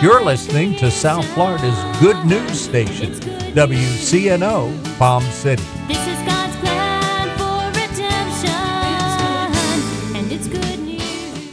You're listening to South Florida's good news station, WCNO Palm City. This is God's plan for redemption, and it's good news.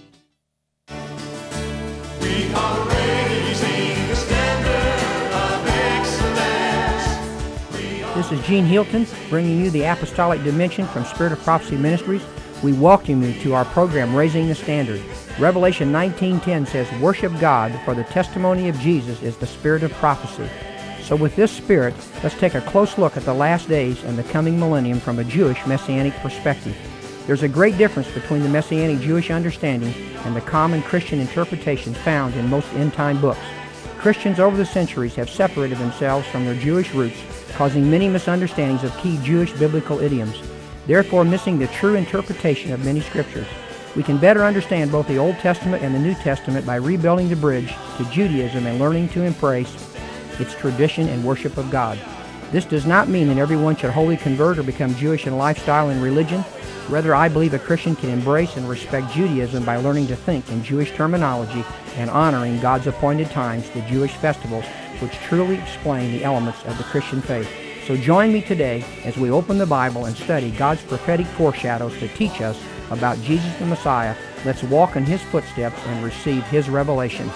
We are raising the standard of excellence. This is Gene Hilton bringing you the Apostolic Dimension from Spirit of Prophecy Ministries. We welcome you to our program, Raising the Standard. Revelation 19:10 says, "Worship God, for the testimony of Jesus is the spirit of prophecy." So with this spirit, let's take a close look at the last days and the coming millennium from a Jewish Messianic perspective. There's a great difference between the Messianic Jewish understanding and the common Christian interpretation found in most end-time books. Christians over the centuries have separated themselves from their Jewish roots, causing many misunderstandings of key Jewish biblical idioms, therefore missing the true interpretation of many scriptures. We can better understand both the Old Testament and the New Testament by rebuilding the bridge to Judaism and learning to embrace its tradition and worship of God. This does not mean that everyone should wholly convert or become Jewish in lifestyle and religion. Rather, I believe a Christian can embrace and respect Judaism by learning to think in Jewish terminology and honoring God's appointed times, the Jewish festivals, which truly explain the elements of the Christian faith. So join me today as we open the Bible and study God's prophetic foreshadows to teach us about Jesus the Messiah. Let's walk in His footsteps and receive His revelation.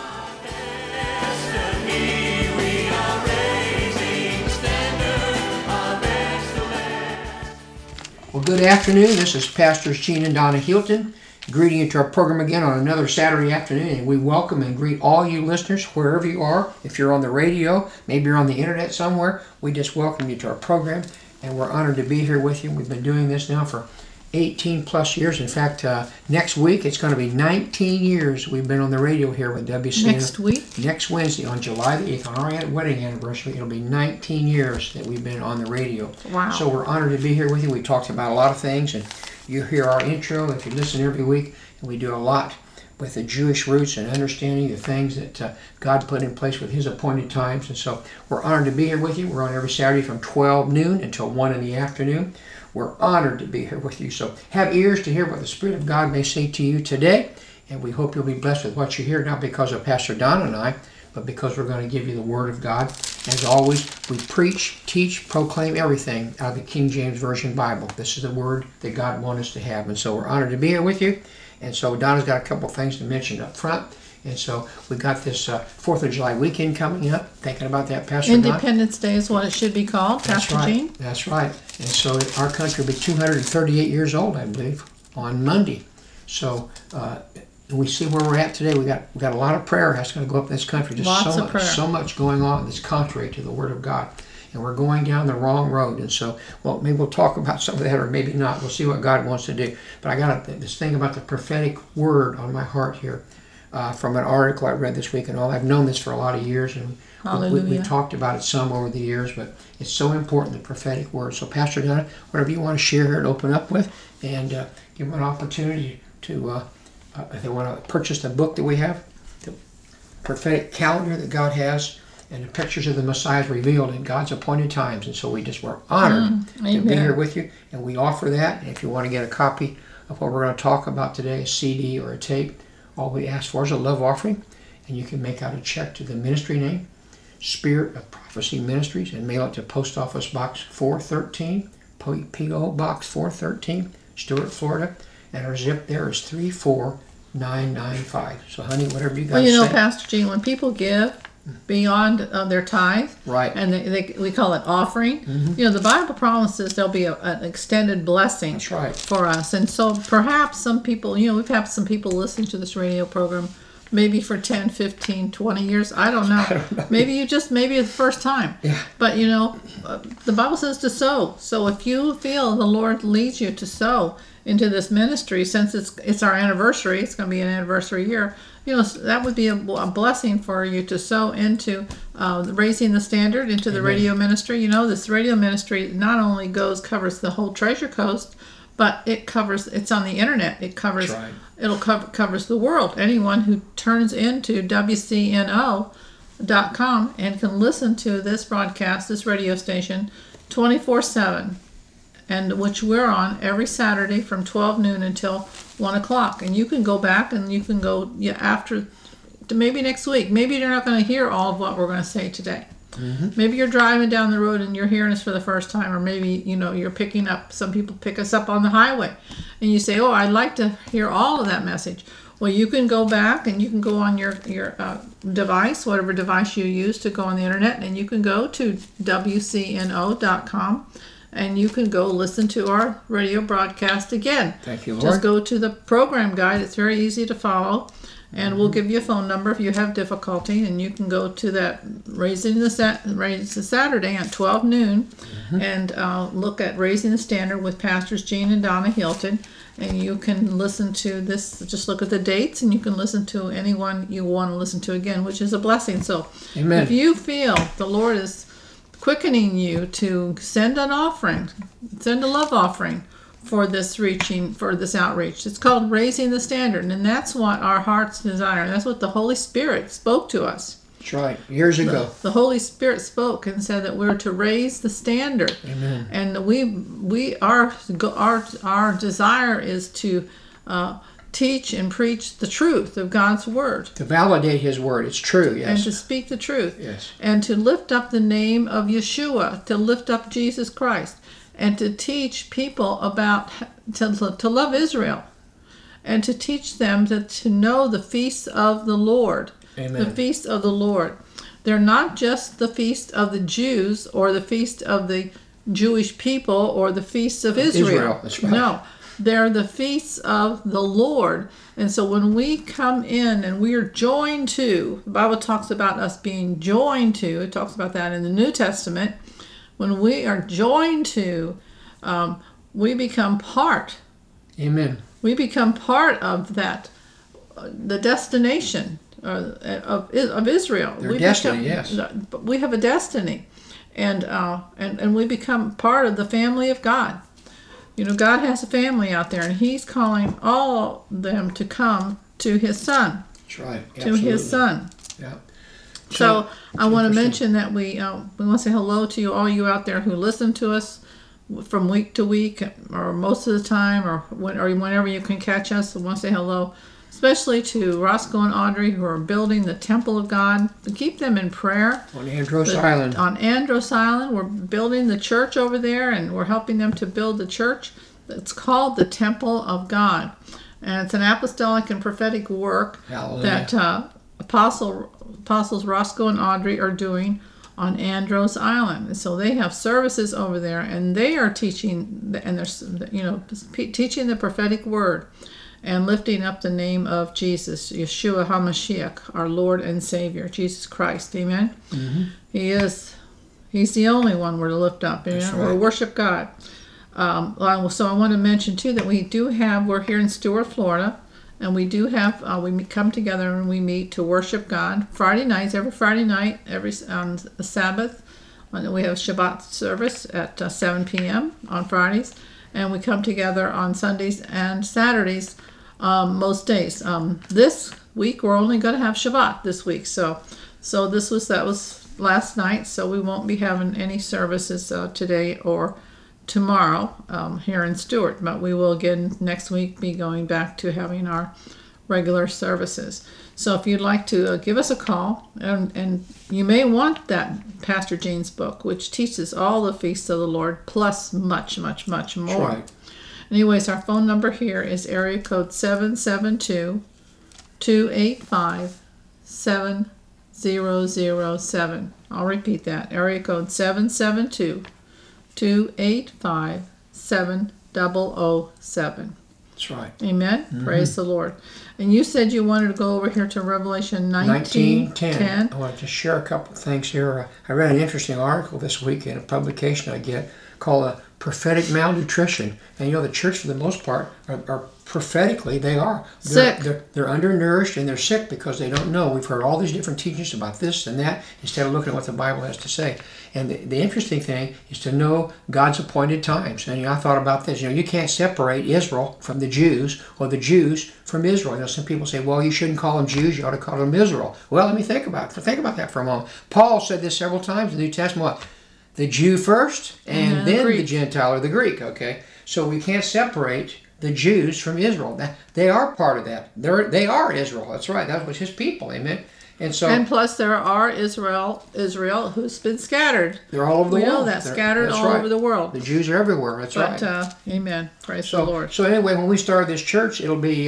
Well, good afternoon. This is Pastors Gene and Donna Hilton, greeting you to our program again on another Saturday afternoon. And we welcome and greet all you listeners wherever you are. If you're on the radio, maybe you're on the internet somewhere, we just welcome you to our program. And we're honored to be here with you. We've been doing this now for 18 plus years. In fact, next week it's going to be 19 years we've been on the radio here with WCNO. Next week? Next Wednesday, on July the 8th, on our wedding anniversary, it'll be 19 years that we've been on the radio. Wow. So we're honored to be here with you. We talked about a lot of things, and you hear our intro if you listen every week, and we do a lot with the Jewish roots and understanding the things that God put in place with His appointed times. And so we're honored to be here with you. We're on every Saturday from 12 noon until 1 in the afternoon. We're honored to be here with you. So have ears to hear what the Spirit of God may say to you today. And we hope you'll be blessed with what you hear, not because of Pastor Don and I, but because we're going to give you the Word of God. As always, we preach, teach, proclaim everything out of the King James Version Bible. This is the Word that God wants us to have. And so we're honored to be here with you. And so Donna's got a couple things to mention up front. And so we got this 4th of July weekend coming up. Thinking about that, Pastor Don? Independence Day is what it should be called, That's Pastor right. Gene. That's right. And so our country will be 238 years old, I believe, on Monday. So we see where we're at today. We got a lot of prayer that's going to go up in this country. Just Lots of prayer. So much going on that's contrary to the Word of God. And we're going down the wrong road. And so, well, maybe we'll talk about some of that, or maybe not. We'll see what God wants to do. But I got this thing about the prophetic word on my heart here. From an article I read this week and all. I've known this for a lot of years, and we talked about it some over the years, but it's so important, the prophetic word. So Pastor Donna, whatever you want to share here and open up with, and give them an opportunity to, if they want to purchase the book that we have, the prophetic calendar that God has, and the pictures of the Messiah revealed in God's appointed times. And so we're honored to be here with you, and we offer that. And if you want to get a copy of what we're going to talk about today, a CD or a tape, all we ask for is a love offering, and you can make out a check to the ministry name, Spirit of Prophecy Ministries, and mail it to Post Office Box 413, P.O. Box 413, Stuart, Florida, and our zip there is 34995. So, honey, whatever you got to say. Well, Pastor Gene, when people give beyond their tithe, right, and we call it offering, the Bible promises there'll be an extended blessing. That's right. For us. And so perhaps some people, we've had some people listening to this radio program maybe for 10, 15, 20 years. I don't know. Maybe it's the first time. Yeah. But, the Bible says to sow. So if you feel the Lord leads you to sow into this ministry, since it's our anniversary, it's going to be an anniversary year, that would be a blessing for you to sow into raising the standard, into the radio ministry. This radio ministry not only covers the whole Treasure Coast, but it's on the internet. It covers, right. Covers the world. Anyone who turns into WCNO.com and can listen to this broadcast, this radio station, 24/7, and which we're on every Saturday from 12 noon until 1 o'clock. And you can go back and you can go after maybe next week. Maybe you're not going to hear all of what we're going to say today. Maybe you're driving down the road and you're hearing us for the first time, or maybe you're picking up. Some people pick us up on the highway, and you say, "Oh, I'd like to hear all of that message." Well, you can go back and you can go on your device, whatever device you use to go on the internet, and you can go to WCNO.com, and you can go listen to our radio broadcast again. Thank you, Lord. Just go to the program guide. It's very easy to follow. And we'll give you a phone number if you have difficulty, and you can go to that Raising the Saturday at 12 noon and look at Raising the Standard with Pastors Gene and Donna Hilton, and you can listen to this. Just look at the dates, and you can listen to anyone you want to listen to again, which is a blessing. So Amen. If you feel the Lord is quickening you to send an offering, send a love offering for this outreach. It's called Raising the Standard, and that's what our heart's desire. That's what the Holy Spirit spoke to us. That's right. Years ago. The Holy Spirit spoke and said that we're to raise the standard. Amen. And our desire is to teach and preach the truth of God's word. To validate His word. It's true, And yes. to speak the truth. Yes. And to lift up the name of Yeshua, to lift up Jesus Christ. And to teach people about to love Israel, and to teach them to know the feasts of the Lord. Amen. The feasts of the Lord. They're not just the feast of the Jews or the feast of the Jewish people or the feasts of Israel. That's right. No, they're the feasts of the Lord. And so when we come in and we are joined to, the Bible talks about us being joined to. It talks about that in the New Testament. When we are joined to, we become part. Amen. We become part of that, the destination of Israel. Their destiny, yes. We have a destiny, and we become part of the family of God. God has a family out there, and He's calling all them to come to His Son. That's right. To His Son. Yeah. So I want to interesting. mention that we want to say hello to all you out there who listen to us from week to week, or most of the time, or whenever you can catch us. I want to say hello, especially to Roscoe and Audrey, who are building the Temple of God. Keep them in prayer. On Andros Island. On Andros Island, we're building the church over there, and we're helping them to build the church. It's called the Temple of God, and it's an apostolic and prophetic work Hallelujah. that Apostles Roscoe and Audrey are doing on Andros Island. So they have services over there, and they are teaching, and they're teaching the prophetic word and lifting up the name of Jesus, Yeshua HaMashiach, our Lord and Savior, Jesus Christ. Amen. Mm-hmm. He's the only one we're to lift up. Amen? That's right. We're to worship God. So I want to mention too that we're here in Stuart, Florida. And we do have, we come together and we meet to worship God every Friday night, on Sabbath. We have Shabbat service at 7 p.m. on Fridays. And we come together on Sundays and Saturdays most days. This week, we're only going to have Shabbat this week. So that was last night. So we won't be having any services today or tomorrow here in Stuart, but we will again next week be going back to having our regular services. So if you'd like to give us a call, and you may want that Pastor Gene's book, which teaches all the feasts of the Lord, plus much, much, much more. That's right. Anyways, our phone number here is area code 772-285-7007. I'll repeat that, area code 772-285-7007. That's right. Amen. Mm-hmm. Praise the Lord. And you said you wanted to go over here to Revelation 19:10. I want to share a couple of things here. I read an interesting article this week in a publication I get called Prophetic Malnutrition. And the church for the most part are prophetically, they're sick. They're undernourished and they're sick because they don't know. We've heard all these different teachings about this and that instead of looking at what the Bible has to say. And the interesting thing is to know God's appointed times. And I thought about this. You can't separate Israel from the Jews or the Jews from Israel. Some people say, well, you shouldn't call them Jews. You ought to call them Israel. Well, let me think about that for a moment. Paul said this several times in the New Testament. What? The Jew first and then the Gentile or the Greek. Okay, so we can't separate the Jews from Israel. They are part of that. They are Israel. That's right. That was his people. Amen. And so, And plus, there are Israel who's been scattered. they're all over the We world. know that, scattered That's all right. over the world. The Jews are everywhere. That's But, right. amen. Praise the So, Lord. so anyway, when we started this church, it'll be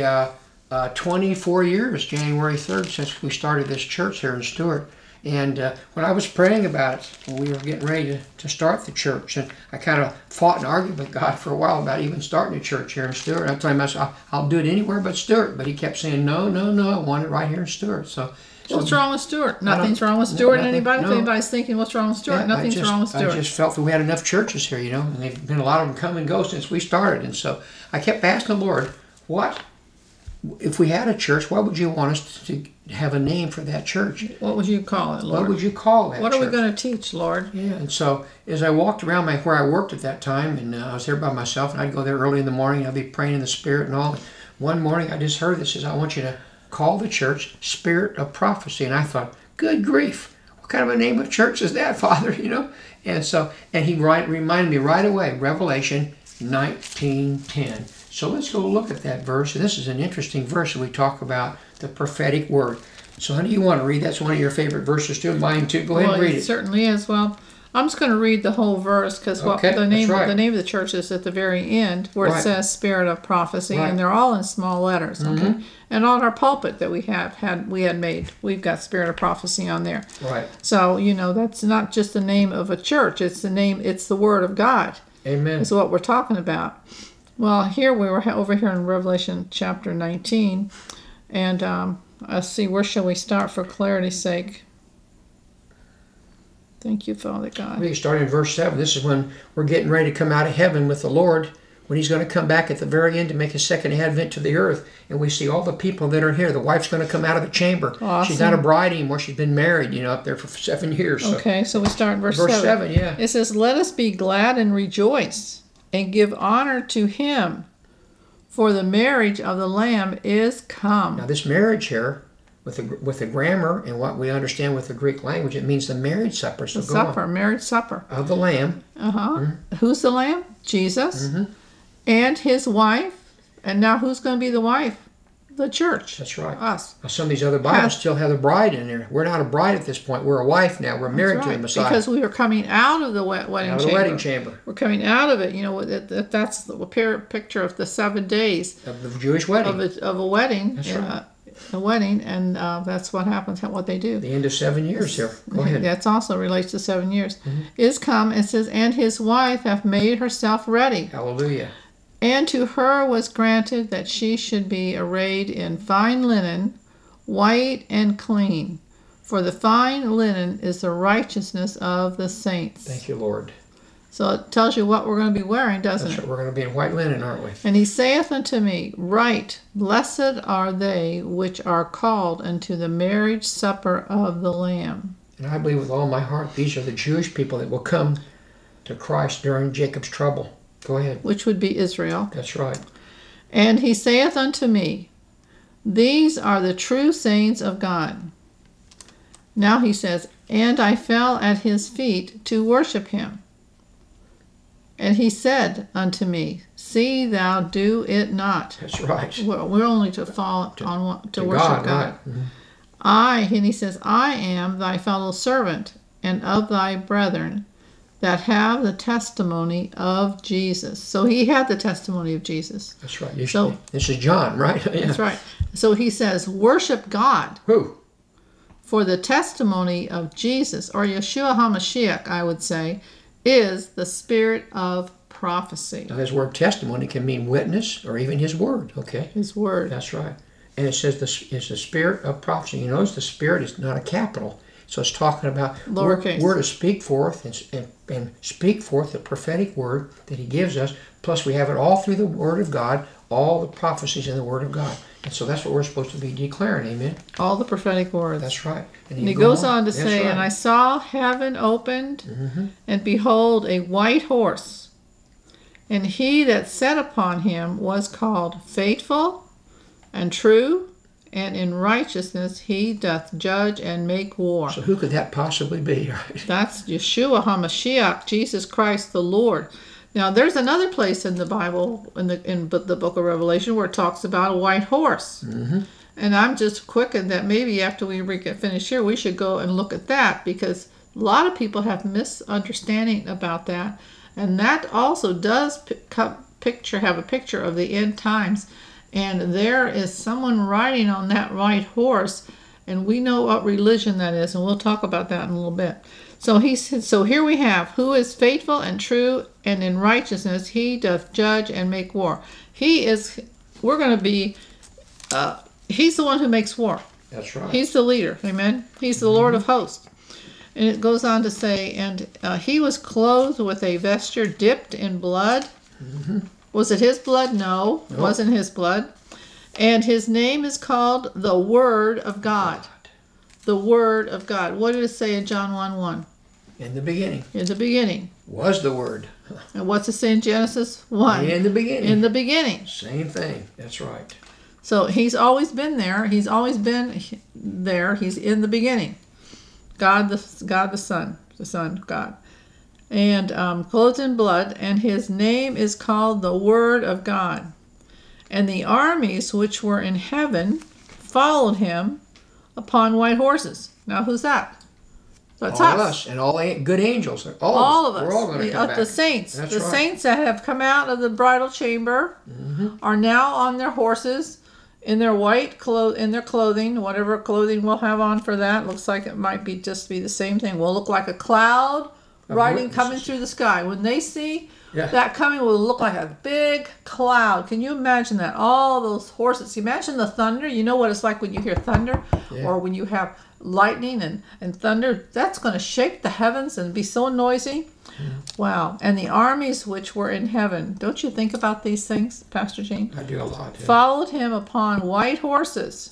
24 years, January 3rd, since we started this church here in Stewart. And when I was praying about it, when we were getting ready to start the church, and I kind of fought and argued with God for a while about even starting a church here in Stewart. I told him, I said, I'll do it anywhere but Stewart. But he kept saying, no, I want it right here in Stewart. So What's wrong with Stewart? Nothing's wrong with Stewart. nothing, Anybody? no. If anybody's thinking, what's wrong with Stewart? Yeah, Nothing's wrong with Stewart. I just felt that we had enough churches here, and they've been a lot of them come and go since we started. And so I kept asking the Lord, what, if we had a church, what would you want us to have a name for that church? What would you call it, Lord? What would you call that What are we church? going to teach, Lord? Yeah, and so as I walked around where I worked at that time, and I was there by myself, and I'd go there early in the morning, I'd be praying in the Spirit and all. And one morning I just heard this, says, I want you to call the church Spirit of Prophecy. And I thought, good grief, what kind of a name of church is that, Father? And so, and he reminded me right away, Revelation 19:10. So let's go look at that verse. And this is an interesting verse that we talk about the prophetic word. So honey, you want to read? That's one of your favorite verses too. Mine too. Go ahead and read It it. certainly is. Well, I'm just going to read the whole verse because Okay, the name that's right. the name of the church is at the very end where Right. it says Spirit of Prophecy, Right. and they're all in small letters. Okay, and on our pulpit that we had made, we've got Spirit of Prophecy on there. Right. So that's not just the name of a church; it's the Word of God. Amen. Is what we're talking about. Well, here we were over here in Revelation chapter 19, and let's see, where shall we start for clarity's sake? Thank you, Father God. We start in verse 7. This is when we're getting ready to come out of heaven with the Lord, when he's going to come back at the very end to make his second advent to the earth. And we see all the people that are here. The wife's going to come out of the chamber. Awesome. She's not a bride anymore. She's been married, up there for 7 years. So. Okay, so we start in verse Verse 7, yeah. It says, "Let us be glad and rejoice, and give honor to him, for the marriage of the Lamb is come." Now this marriage here, with the grammar and what we understand with the Greek language, it means the marriage supper. So The go supper, on. marriage supper. Of the Lamb. Who's the Lamb? Jesus. And his wife. And now who's going to be the wife? The church. That's right. Us. Now, some of these other Bibles still have the bride in there. We're not a bride at this point. We're a wife now. We're married to the Messiah. Because we are coming out of the wedding Out of chamber. the wedding chamber. We're coming out of it. That's the picture of the 7 days Of the Jewish wedding. of a wedding. That's right. A wedding, and that's what happens, what they do. The end of 7 years here. Go ahead. That's also relates to 7 years. Is come, it says, and his wife hath made herself ready. Hallelujah. And to her was granted that she should be arrayed in fine linen, white and clean. For the fine linen is the righteousness of the saints. Thank you, Lord. So it tells you what we're going to be wearing, doesn't That's it? right. We're going to be in white linen, aren't we? And he saith unto me, Right, blessed are they which are called unto the marriage supper of the Lamb. And I believe with all my heart, these are the Jewish people that will come to Christ during Jacob's trouble. Go ahead. Which would be Israel. That's right. And he saith unto me, These are the true saints of God. Now he says, And I fell at his feet to worship him. And he said unto me, See thou do it not. That's right. We're only to fall to worship God, God. right. Mhm. And he says, I am thy fellow servant and of thy brethren that have the testimony of Jesus. So he had the testimony of Jesus. That's right. So- This is John, right? Yeah. That's right. So he says, worship God, Who? for the testimony of Jesus, or Yeshua HaMashiach, I would say, is the spirit of prophecy. Now, this word testimony can mean witness or even his word, okay? His word. That's right. And it says it's the spirit of prophecy. You notice the spirit is not a capital. So it's talking about Lowercase. we're to speak forth and speak forth the prophetic word that he gives us. Plus we have it all through the word of God, all the prophecies in the word of God. And so that's what we're supposed to be declaring, amen? All the prophetic words. That's right. And he goes on to That's say, right. And I saw heaven opened, and behold, a white horse. And he that sat upon him was called Faithful and True, and in righteousness he doth judge and make war. So who could that possibly be, right? That's Yeshua HaMashiach, Jesus Christ the Lord. Now, there's another place in the Bible, in the book of Revelation, where it talks about a white horse. Mm-hmm. And I'm just quickened that maybe after we get finished here, we should go and look at that, because a lot of people have misunderstanding about that. And that also does have a picture of the end times. And there is someone riding on that white horse, and we know what religion that is, and we'll talk about that in a little bit. So he said, so here we have, who is faithful and true, and in righteousness he doth judge and make war. He's the one who makes war. That's right. He's the leader, amen? He's the Lord of hosts. And it goes on to say, and he was clothed with a vesture dipped in blood. Mm-hmm. Was it his blood? No, it wasn't his blood. And his name is called the Word of God. The Word of God. What did it say in John 1:1? In the beginning. In the beginning. Was the Word. And what's it say in Genesis 1? In the beginning. In the beginning. Same thing. That's right. So he's always been there. He's always been there. He's in the beginning. God the Son of God. And clothed in blood, and his name is called the Word of God. And the armies which were in heaven followed him upon white horses. Now who's that? That's all of us. And all good angels. All of us. We're all going to come back. The saints. That's the right. saints that have come out of the bridal chamber are now on their horses in their white clothing, whatever clothing we'll have on for that. Looks like it might be just be the same thing. Will look like a cloud coming through the sky. When they see that coming, will look like a big cloud. Can you imagine that? All those horses. Imagine the thunder. You know what it's like when you hear thunder, or when you have lightning and thunder. That's going to shake the heavens and be so noisy. Wow. And the armies which were in heaven. Don't you think about these things, Pastor Gene? I do a lot. Yeah. Followed him upon white horses,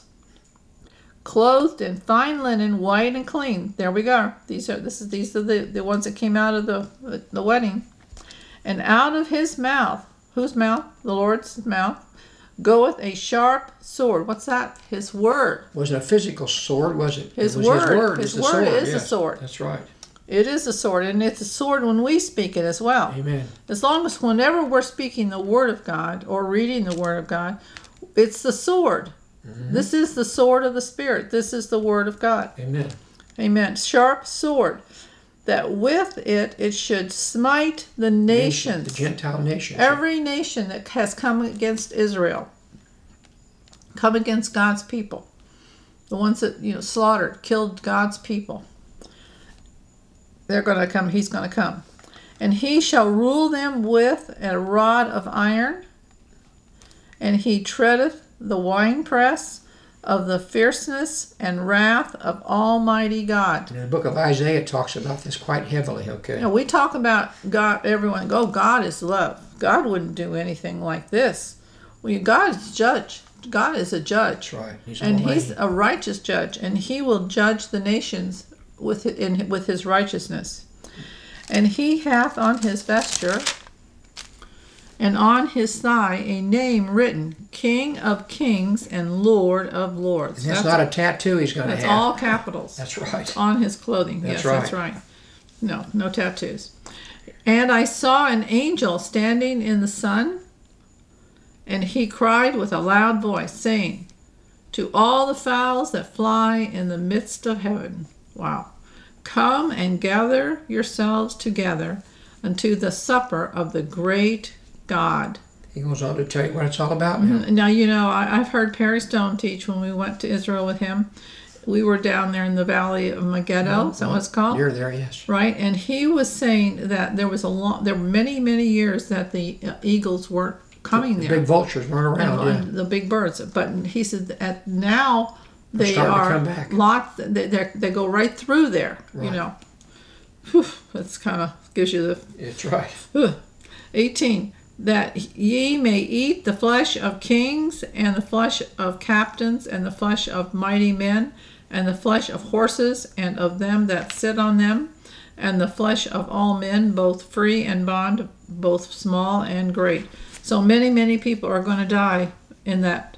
clothed in fine linen, white and clean. There we go. These are the ones that came out of the wedding. And out of his mouth, whose mouth? The Lord's mouth, goeth a sharp sword. What's that? His word. Wasn't a physical sword, was it? His It was word. His His word word is is the a sword. That's right. It is a sword, and it's a sword when we speak it as well. Amen. As long as whenever we're speaking the Word of God or reading the Word of God, it's the sword. This is the sword of the Spirit. This is the Word of God. Amen. Amen. Sharp sword, that with it should smite the nations. The Gentile nations. Every nation that has come against Israel, come against God's people, the ones that slaughtered, killed God's people. They're going to come. He's going to come, and he shall rule them with a rod of iron, and he treadeth the winepress of the fierceness and wrath of Almighty God. In the book of Isaiah, it talks about this quite heavily. Okay. We talk about God. Everyone go. God is love. God wouldn't do anything like this. God is judge. God is a judge. That's right. He's a righteous judge, and he will judge the nations with his righteousness. And he hath on his vesture and on his thigh a name written, King of Kings and Lord of Lords. And that's not a tattoo he's going to have. That's all capitals. That's right. It's on his clothing. That's yes, right. That's right. No tattoos. And I saw an angel standing in the sun, and he cried with a loud voice, saying, to all the fowls that fly in the midst of heaven. Wow. Come and gather yourselves together unto the supper of the great God. He goes on to tell you what it's all about now. Now, I've heard Perry Stone teach when we went to Israel with him. We were down there in the valley of Megiddo. Is that what it's called? You're there, yes. Right, and he was saying that there were many, many years that the eagles weren't coming The there. big vultures weren't around, and the big birds. But he said that now they starting to are come back. locked. They go right through there. Right. Whew, that's kind of gives you the It's right. 18. That ye may eat the flesh of kings, and the flesh of captains, and the flesh of mighty men, and the flesh of horses, and of them that sit on them, and the flesh of all men, both free and bond, both small and great. So many, many people are going to die in that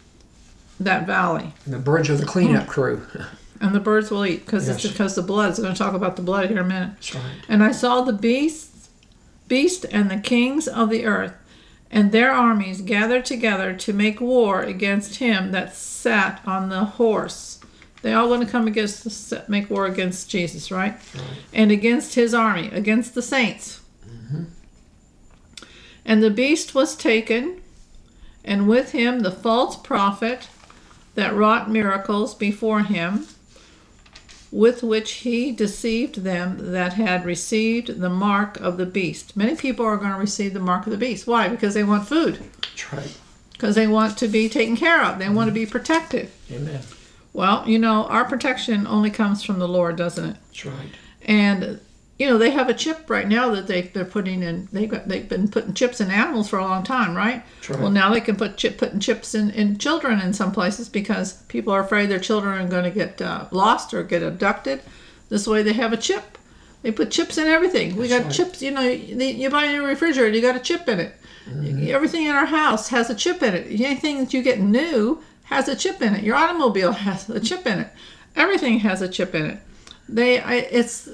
valley. And the birds are the cleanup crew. And the birds will eat, because Yes. it's because the blood. It's going to talk about the blood here in a minute. That's right. And I saw the beasts beast and the kings of the earth, and their armies gathered together to make war against him that sat on the horse. They all want to come make war against Jesus, right? And against his army, against the saints. And the beast was taken, and with him the false prophet that wrought miracles before him, with which he deceived them that had received the mark of the beast. Many people are going to receive the mark of the beast. Why? Because they want food. That's right. Because they want to be taken care of. They want to be protected. Amen. Well, you know, our protection only comes from the Lord, doesn't it? That's right. And you know, they have a chip right now that they're putting in. They've been putting chips in animals for a long time, right? That's right. Well, now they can putting chips in children in some places because people are afraid their children are going to get lost or get abducted. This way, they have a chip. They put chips in everything. We got chips. You know, you buy a new refrigerator, you got a chip in it. Everything in our house has a chip in it. Anything that you get new has a chip in it. Your automobile has a chip in it. Everything has a chip in it. It's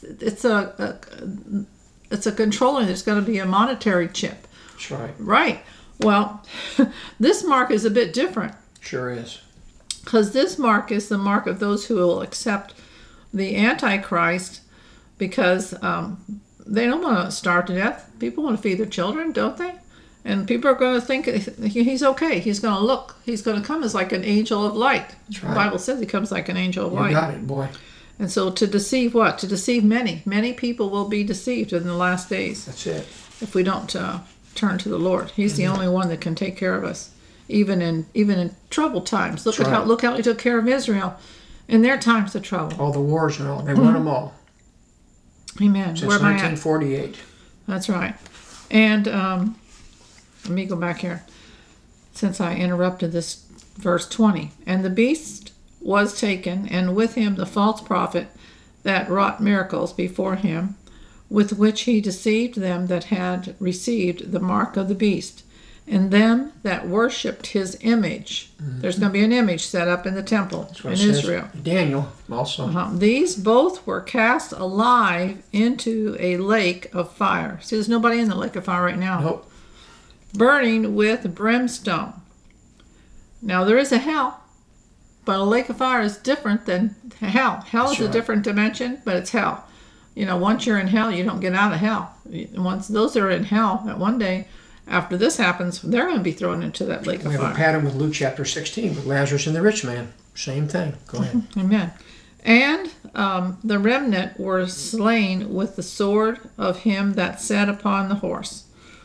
a controlling. There's going to be a monetary chip. That's right. Right. Well, this mark is a bit different. Sure is. Because this mark is the mark of those who will accept the Antichrist, because they don't want to starve to death. People want to feed their children, don't they? And people are going to think he's okay. He's going to look. He's going to come as like an angel of light. That's right. The Bible says he comes like an angel of You light. got it, boy. And so to deceive what? To deceive many. Many people will be deceived in the last days That's it. if we don't turn to the Lord. He's the only one that can take care of us, even in troubled times. Look That's at right. look how he took care of Israel in their times of trouble. All the wars and all. They won them all. Amen. Since Where am I at? 1948. That's right. And let me go back here, since I interrupted this verse 20. And the beast was taken, and with him the false prophet that wrought miracles before him, with which he deceived them that had received the mark of the beast, and them that worshipped his image. There's going to be an image set up in the temple That's in what it says. Israel. Daniel also. These both were cast alive into a lake of fire. See, there's nobody in the lake of fire right now. Nope. Burning with brimstone. Now there is a hell, but a lake of fire is different than hell. Hell That's is right. a different dimension, but it's hell. You know, once you're in hell, you don't get out of hell. Once those are in hell, that one day after this happens, they're going to be thrown into that lake We of have a fire. pattern with Luke chapter 16 with Lazarus and the rich man. Same thing. Go ahead. Amen. And the remnant were slain with the sword of him that sat upon the horse,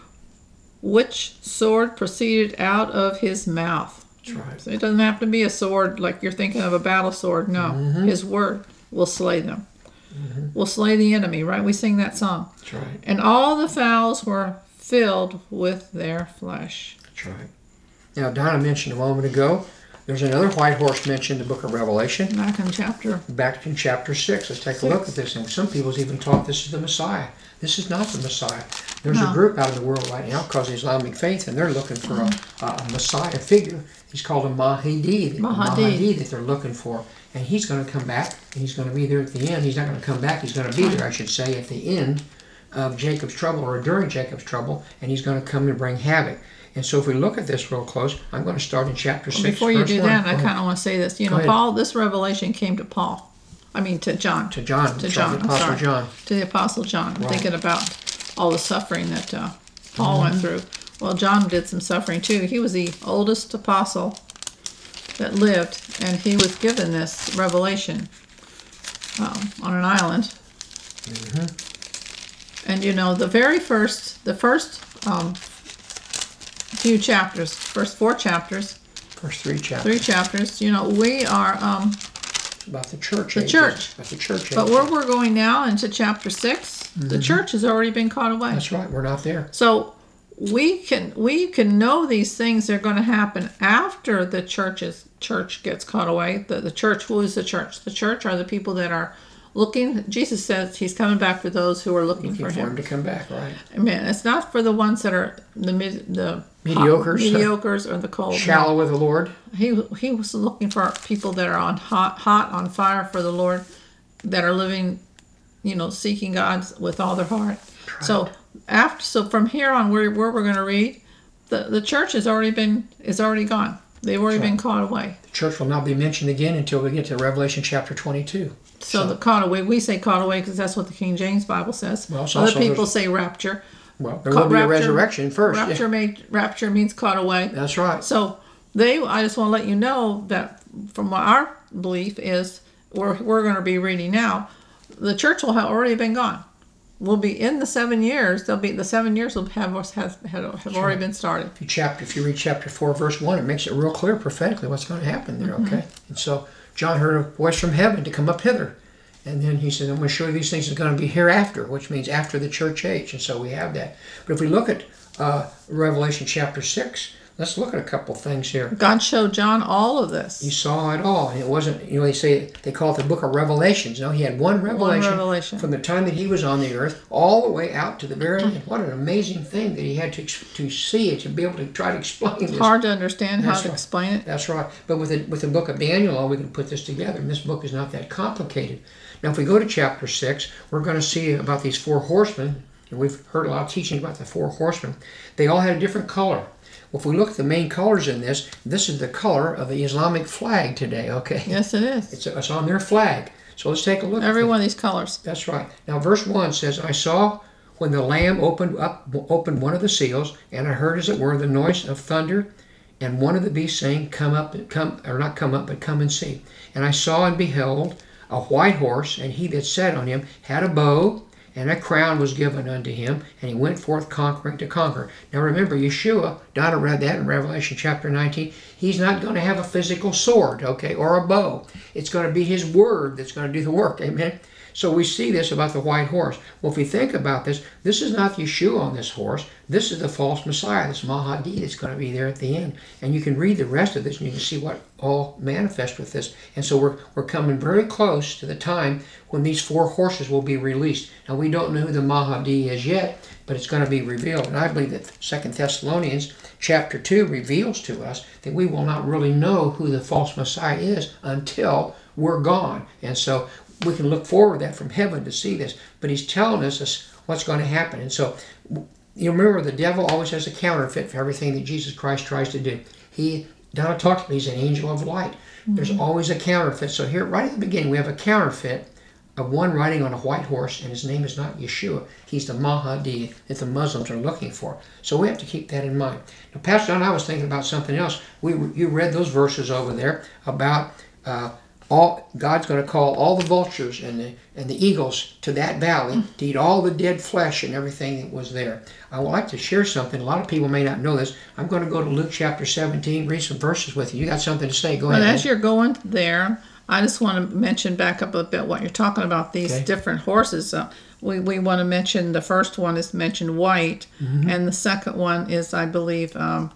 which sword proceeded out of his mouth. That's right. So it doesn't have to be a sword like you're thinking of a battle sword. No, his word will slay them. Will slay the enemy, right? We sing that song. That's right. And all the fowls were filled with their flesh. That's right. Now, Donna mentioned a moment ago, there's another white horse mentioned in the book of Revelation. Back in chapter. Back in chapter 6. Let's take a look at this. And some people's even taught this is the Messiah. This is not the Messiah. There's No. a group out in the world right now called Islamic faith, and they're looking for a Messiah figure. He's called a Mahdi. Mahdi. That they're looking for. And he's going to come back, and he's going to be there at the end. He's not going to come back. He's going to be there, I should say, at the end of Jacob's trouble, or during Jacob's trouble, and he's going to come and bring havoc. And so if we look at this real close, I'm going to start in chapter 6, Before you verse do 1. that, Go I ahead. kind of want to say this. You Go know, ahead. Paul, this revelation came to Paul. I mean, to John. To John. To from John. the I'm Apostle sorry. John. To the Apostle John. I'm Right. thinking about all the suffering that Paul went through. Well, John did some suffering too. He was the oldest apostle that lived, and he was given this revelation on an island. And you know, the first few chapters, first 4 chapters, First 3 chapters. 3 chapters, you know, we are, About the church. The ages. church. About the church. but ages. where we're going now into chapter 6, the church has already been caught away. That's right. We're not there. So we can know these things are going to happen after the church gets caught away. The church, who is the church? The church are the people that are looking. Jesus says he's coming back for those who are looking Looking for for him him. to come back, right? Amen. It's not for the ones that are the mediocres or the cold. Shallow with the Lord. He was looking for people that are on hot on fire for the Lord, that are living, you know, seeking God with all their heart. So so from here on, where we're going to read, the church is already gone. They've already been caught away. The church will not be mentioned again until we get to Revelation chapter 22. So the caught away, we say caught away because that's what the King James Bible says. Well, it's Other also people say rapture. Well, there will be a Rapture- resurrection first. yeah. Rapture means caught away. That's right. So I just want to let you know that from what our belief is, we're going to be reading now, the church will have already been gone. We'll be in the 7 years. The 7 years will have already been started. If you read chapter 4, verse 1, it makes it real clear prophetically what's going to happen there, Mm-hmm. okay? And so John heard a voice from heaven to come up hither. And then he said, I'm going to show you these things are going to be hereafter, which means after the church age. And so we have that. But if we look at Revelation chapter 6, let's look at a couple things here. God showed John all of this. He saw it all. And it wasn't, they call it the book of Revelations. No, he had one revelation from the time that he was on the earth all the way out to the very end. What an amazing thing that he had to see it, to be able to try to explain this. It's hard to understand how That's to right. explain it. That's right. But with the book of Daniel, we can put this together. And this book is not that complicated. Now, if we go to chapter 6, we're going to see about these 4 horsemen. And we've heard a lot of teaching about the 4 horsemen. They all had a different color. Well, if we look at the main colors in this is the color of the Islamic flag today, okay? Yes, it is. It's on their flag. So let's take a look Every at one of these colors. That's right. Now, verse 1 says, I saw when the Lamb opened one of the seals, and I heard, as it were, the noise of thunder, and one of the beasts saying, come and see. And I saw and beheld a white horse, and he that sat on him had a bow, and a crown was given unto him, and he went forth conquering to conquer. Now remember, Yeshua, Donna read that in Revelation chapter 19, he's not going to have a physical sword, okay, or a bow. It's going to be his word that's going to do the work, amen? So we see this about the white horse. Well, if we think about this is not Yeshua on this horse. This is the false Messiah, this Mahdi that's going to be there at the end. And you can read the rest of this and you can see what all manifests with this. And so we're coming very close to the time when these 4 horses will be released. Now, we don't know who the Mahdi is yet, but it's going to be revealed. And I believe that 2 Thessalonians chapter 2 reveals to us that we will not really know who the false Messiah is until we're gone. And so we can look forward to that from heaven to see this. But he's telling us what's going to happen. And so you remember, the devil always has a counterfeit for everything that Jesus Christ tries to do. Donna talked about, he's an angel of light. Mm-hmm. There's always a counterfeit. So here, right at the beginning, we have a counterfeit of one riding on a white horse, and his name is not Yeshua. He's the Mahdi that the Muslims are looking for. So we have to keep that in mind. Now, Pastor Don, I was thinking about something else. You read those verses over there about God's going to call all the vultures and the eagles to that valley to eat all the dead flesh and everything that was there. I would like to share something. A lot of people may not know this. I'm going to go to Luke chapter 17, read some verses with you. You got something to say? Go ahead. As you're going there, I just want to mention back up a bit what you're talking about, these different horses. We want to mention, the first one is mentioned white, and the second one is, I believe,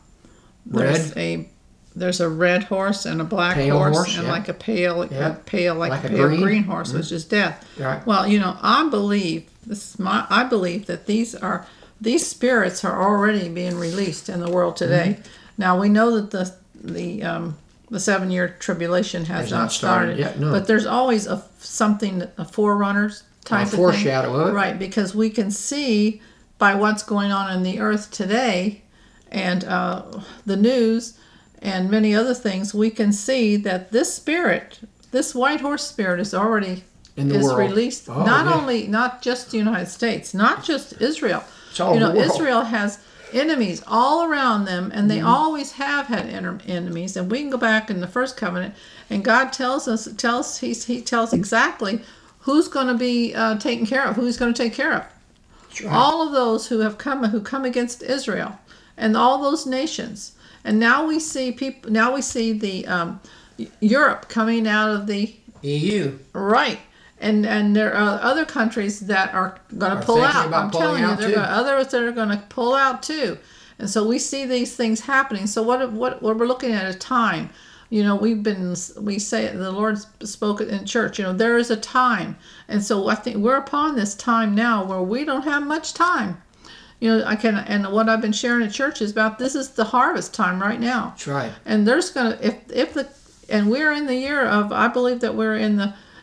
there's a red horse and a black horse, and like a pale green horse, which is death. Right. Well, I believe that these spirits are already being released in the world today. Now we know that the 7-year tribulation has not started yet, no. but there's always a forerunners type of thing. Foreshadow of it. Right, because we can see by what's going on in the earth today and the news and many other things, we can see that this white horse spirit is already in the world. Released. Not just the United States, not just Israel. It's all the world. Israel has enemies all around them, and they always have had enemies. And we can go back in the first covenant, and God tells exactly who's going to be taken care of, who He's going to take care of. Right. All of those who come against Israel, and all those nations. And now we see the Europe coming out of the EU. Right. And there are other countries that are going to pull out. I'm telling you, there are others that are going to pull out too. And so we see these things happening. So what we're looking at a time. We say the Lord spoke it in church. There is a time, and so I think we're upon this time now where we don't have much time. And what I've been sharing in church is about this is the harvest time right now. That's right. And there's gonna and we're in the year of, I believe that we're in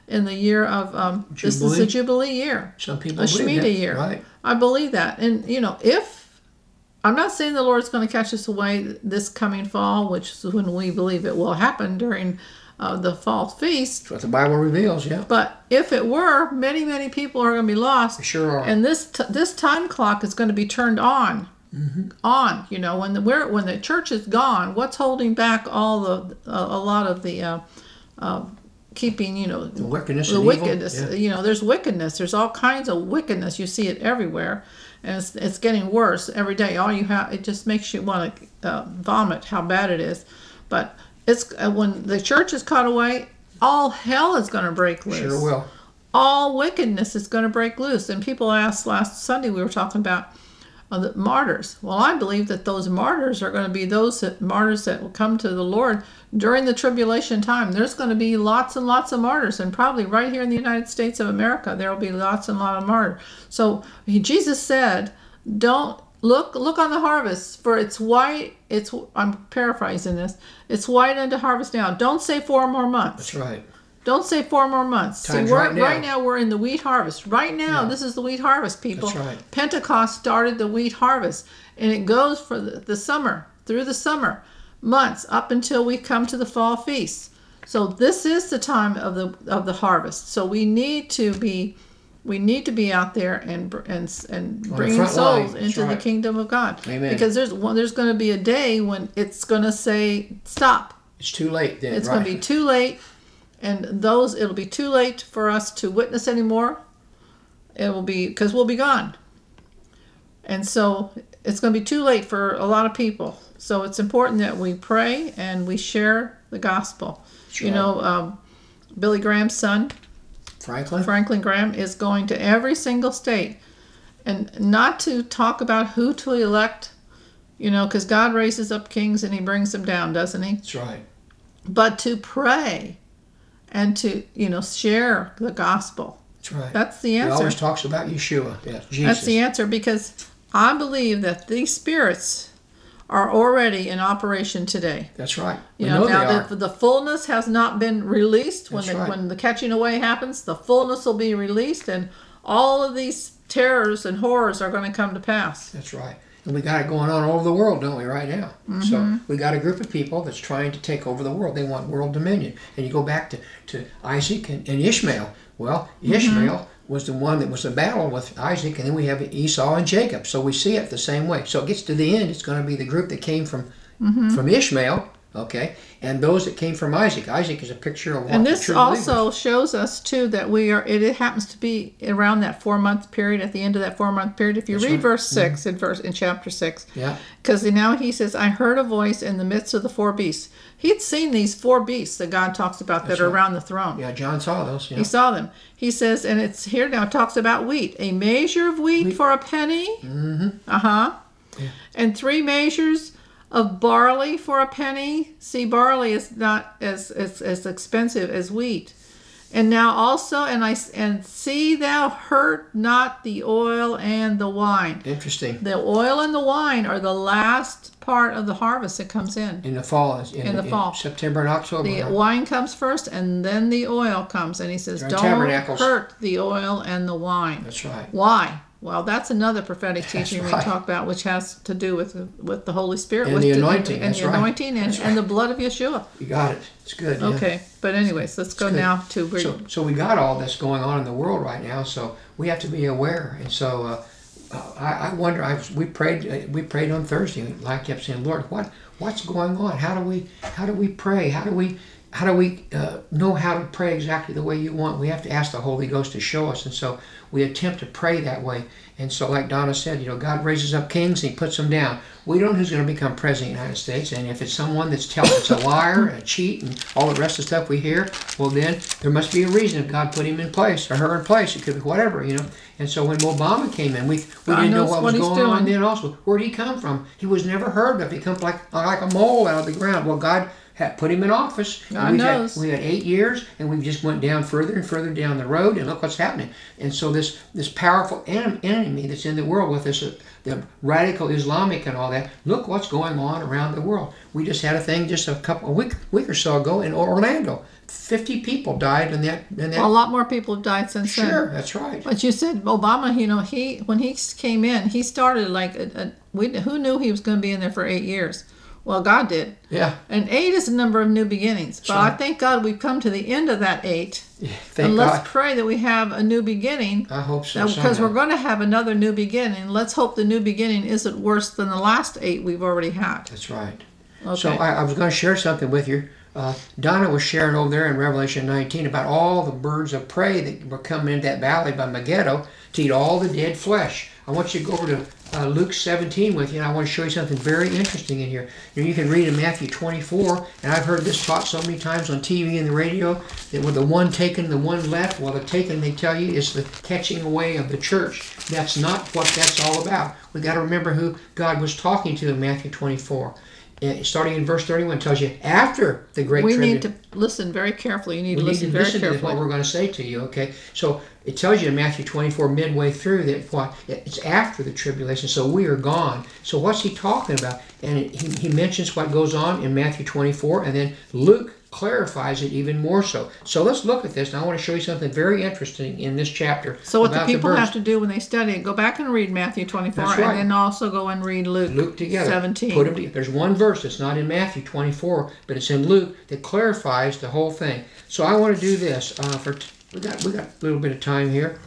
in the year of this is the Jubilee? Jubilee year, Some people a believe Shemitah that, year. right? I believe that, and if I'm not saying the Lord's going to catch us away this coming fall, which is when we believe it will happen during the fall feast. That's what the Bible reveals, yeah. But if it were, many, many people are going to be lost. They sure are. And this time clock is going to be turned on. On, when the church is gone, what's holding back all a lot of the keeping, the wickedness the and wickedness. evil. Yeah. There's wickedness. There's all kinds of wickedness. You see it everywhere, and it's getting worse every day. All you have, it just makes you want to vomit how bad it is. But it's when the church is caught away, all hell is going to break loose. Sure will. All wickedness is going to break loose. And people asked last Sunday, we were talking about the martyrs. Well, I believe that those martyrs are going to be those martyrs that will come to the Lord during the tribulation time. There's going to be lots and lots of martyrs, and probably right here in the United States of America, there will be lots and lots of martyrs. So Jesus said, "Don't look on the harvest, for it's white." I'm paraphrasing this. It's white unto harvest now. Don't say 4 more months. That's right. Don't say 4 more months. Time's See, right now. we're in the wheat harvest. Right now, Yeah. this is the wheat harvest, people. That's right. Pentecost started the wheat harvest, and it goes for the summer, through the summer months, up until we come to the fall feast. So this is the time of the harvest. So we need to be out there and bringing front souls line. into That's the right. kingdom of God. Amen. Because there's going to be a day when it's going to say stop. It's too late then. It's right. going to be too late, and it'll be too late for us to witness anymore. It will be, because we'll be gone. And so it's going to be too late for a lot of people. So it's important that we pray and we share the gospel. That's You right. know, Billy Graham's son, Franklin Graham, is going to every single state, and not to talk about who to elect, because God raises up kings and he brings them down, doesn't he? That's right. But to pray and to, share the gospel. That's right. That's the He answer. always talks about Yeshua. Yeah, Jesus. That's the answer, because I believe that these spirits are already in operation today. That's right. We You know, know now they are. the fullness has not been released. When That's right. when the catching away happens, the fullness will be released, and all of these terrors and horrors are going to come to pass. That's right. And we got it going on all over the world, don't we, right now? Mm-hmm. So we got a group of people that's trying to take over the world. They want world dominion. And you go back to Isaac and Ishmael. Well, Ishmael was the one that was in battle with Isaac, and then we have Esau and Jacob. So we see it the same way. So it gets to the end, it's going to be the group that came from Ishmael, okay, and those that came from Isaac. Isaac is a picture of what And the this true also shows us too that we are. It happens to be around that 4-month period. At the end of that 4-month period, if you That's read right. verse 6 in chapter 6, Yeah. because now he says, "I heard a voice in the midst of the 4 beasts." He'd seen these 4 beasts that God talks about that That's are right. around the throne. Yeah, John saw those. Yeah. He saw them. He says, and it's here now. It talks about wheat. A measure of wheat for a penny. Yeah. And 3 measures of barley for a penny. See, barley is not as expensive as wheat. And now also, and see thou hurt not the oil and the wine. Interesting. The oil and the wine are the last part of the harvest that comes in. In the fall. In the fall. September and October. The huh? wine comes first, and then the oil comes. And he says, During don't tabernacles. hurt the oil and the wine. That's right. Why? Well, that's another prophetic teaching we right. talk about, which has to do with the Holy Spirit. And with the anointing, And that's the right. anointing and the blood of Yeshua. You got it. It's good. yeah. Okay, but anyways, let's go good. now to... So we got all this going on in the world right now, so we have to be aware. And so I wonder. We prayed on Thursday. And I kept saying, Lord, what's going on? How do we pray? How do we know how to pray exactly the way you want? We have to ask the Holy Ghost to show us, and so we attempt to pray that way. And so, like Donna said, God raises up kings and he puts them down. We don't know who's going to become president of the United States, and if it's someone that's it's a liar, a cheat, and all the rest of the stuff we hear, well then there must be a reason if God put him in place or her in place. It could be whatever, And so when Obama came in, we didn't know knows what what was he's going on doing. then also. Where did he come from? He was never heard of. He comes like a mole out of the ground. Well, God put him in office. God And knows. we had 8 years, and we've just went down further and further down the road, and look what's happening. And so this powerful enemy that's in the world with us, the radical Islamic and all that, look what's going on around the world. We just had a thing just a week or so ago in Orlando. 50 people died in that. A lot more people have died since then. Sure, that's right. But you said Obama, you know, when he came in, he started like who knew he was going to be in there for 8 years? Well, God did. Yeah. And 8 is a number of new beginnings. But right. I thank God we've come to the end of that 8. Thank and let's God. pray that we have a new beginning. I hope so. Because somehow. we're going to have another new beginning. Let's hope the new beginning isn't worse than the last 8 we've already had. That's right. Okay. So I was going to share something with you. Donna was sharing over there in Revelation 19 about all the birds of prey that were coming into that valley by Megiddo to eat all the dead flesh. I want you to go over to Luke 17 with you, and I want to show you something very interesting in here. You can read in Matthew 24, and I've heard this taught so many times on TV and the radio, that with the one taken, the one left, well, the taken, they tell you, is the catching away of the church. That's not what that's all about. We've got to remember who God was talking to in Matthew 24. Starting in verse 31, tells you after the great we tribulation. need to listen very carefully. You need We to need listen to very listen to carefully. what we're going to say to you, okay? So it tells you in Matthew 24, midway through, that it's after the tribulation, so we are gone. So what's he talking about? And he mentions what goes on in Matthew 24, and then Luke clarifies it even more so. So let's look at this, and I want to show you something very interesting in this chapter. So what the about people birds. have to do when they study it, go back and read Matthew 24, That's right. and then also go and read Luke Together. 17. Put them together. There's one verse that's not in Matthew 24, but it's in Luke that clarifies the whole thing. So I want to do this. We got a little bit of time here.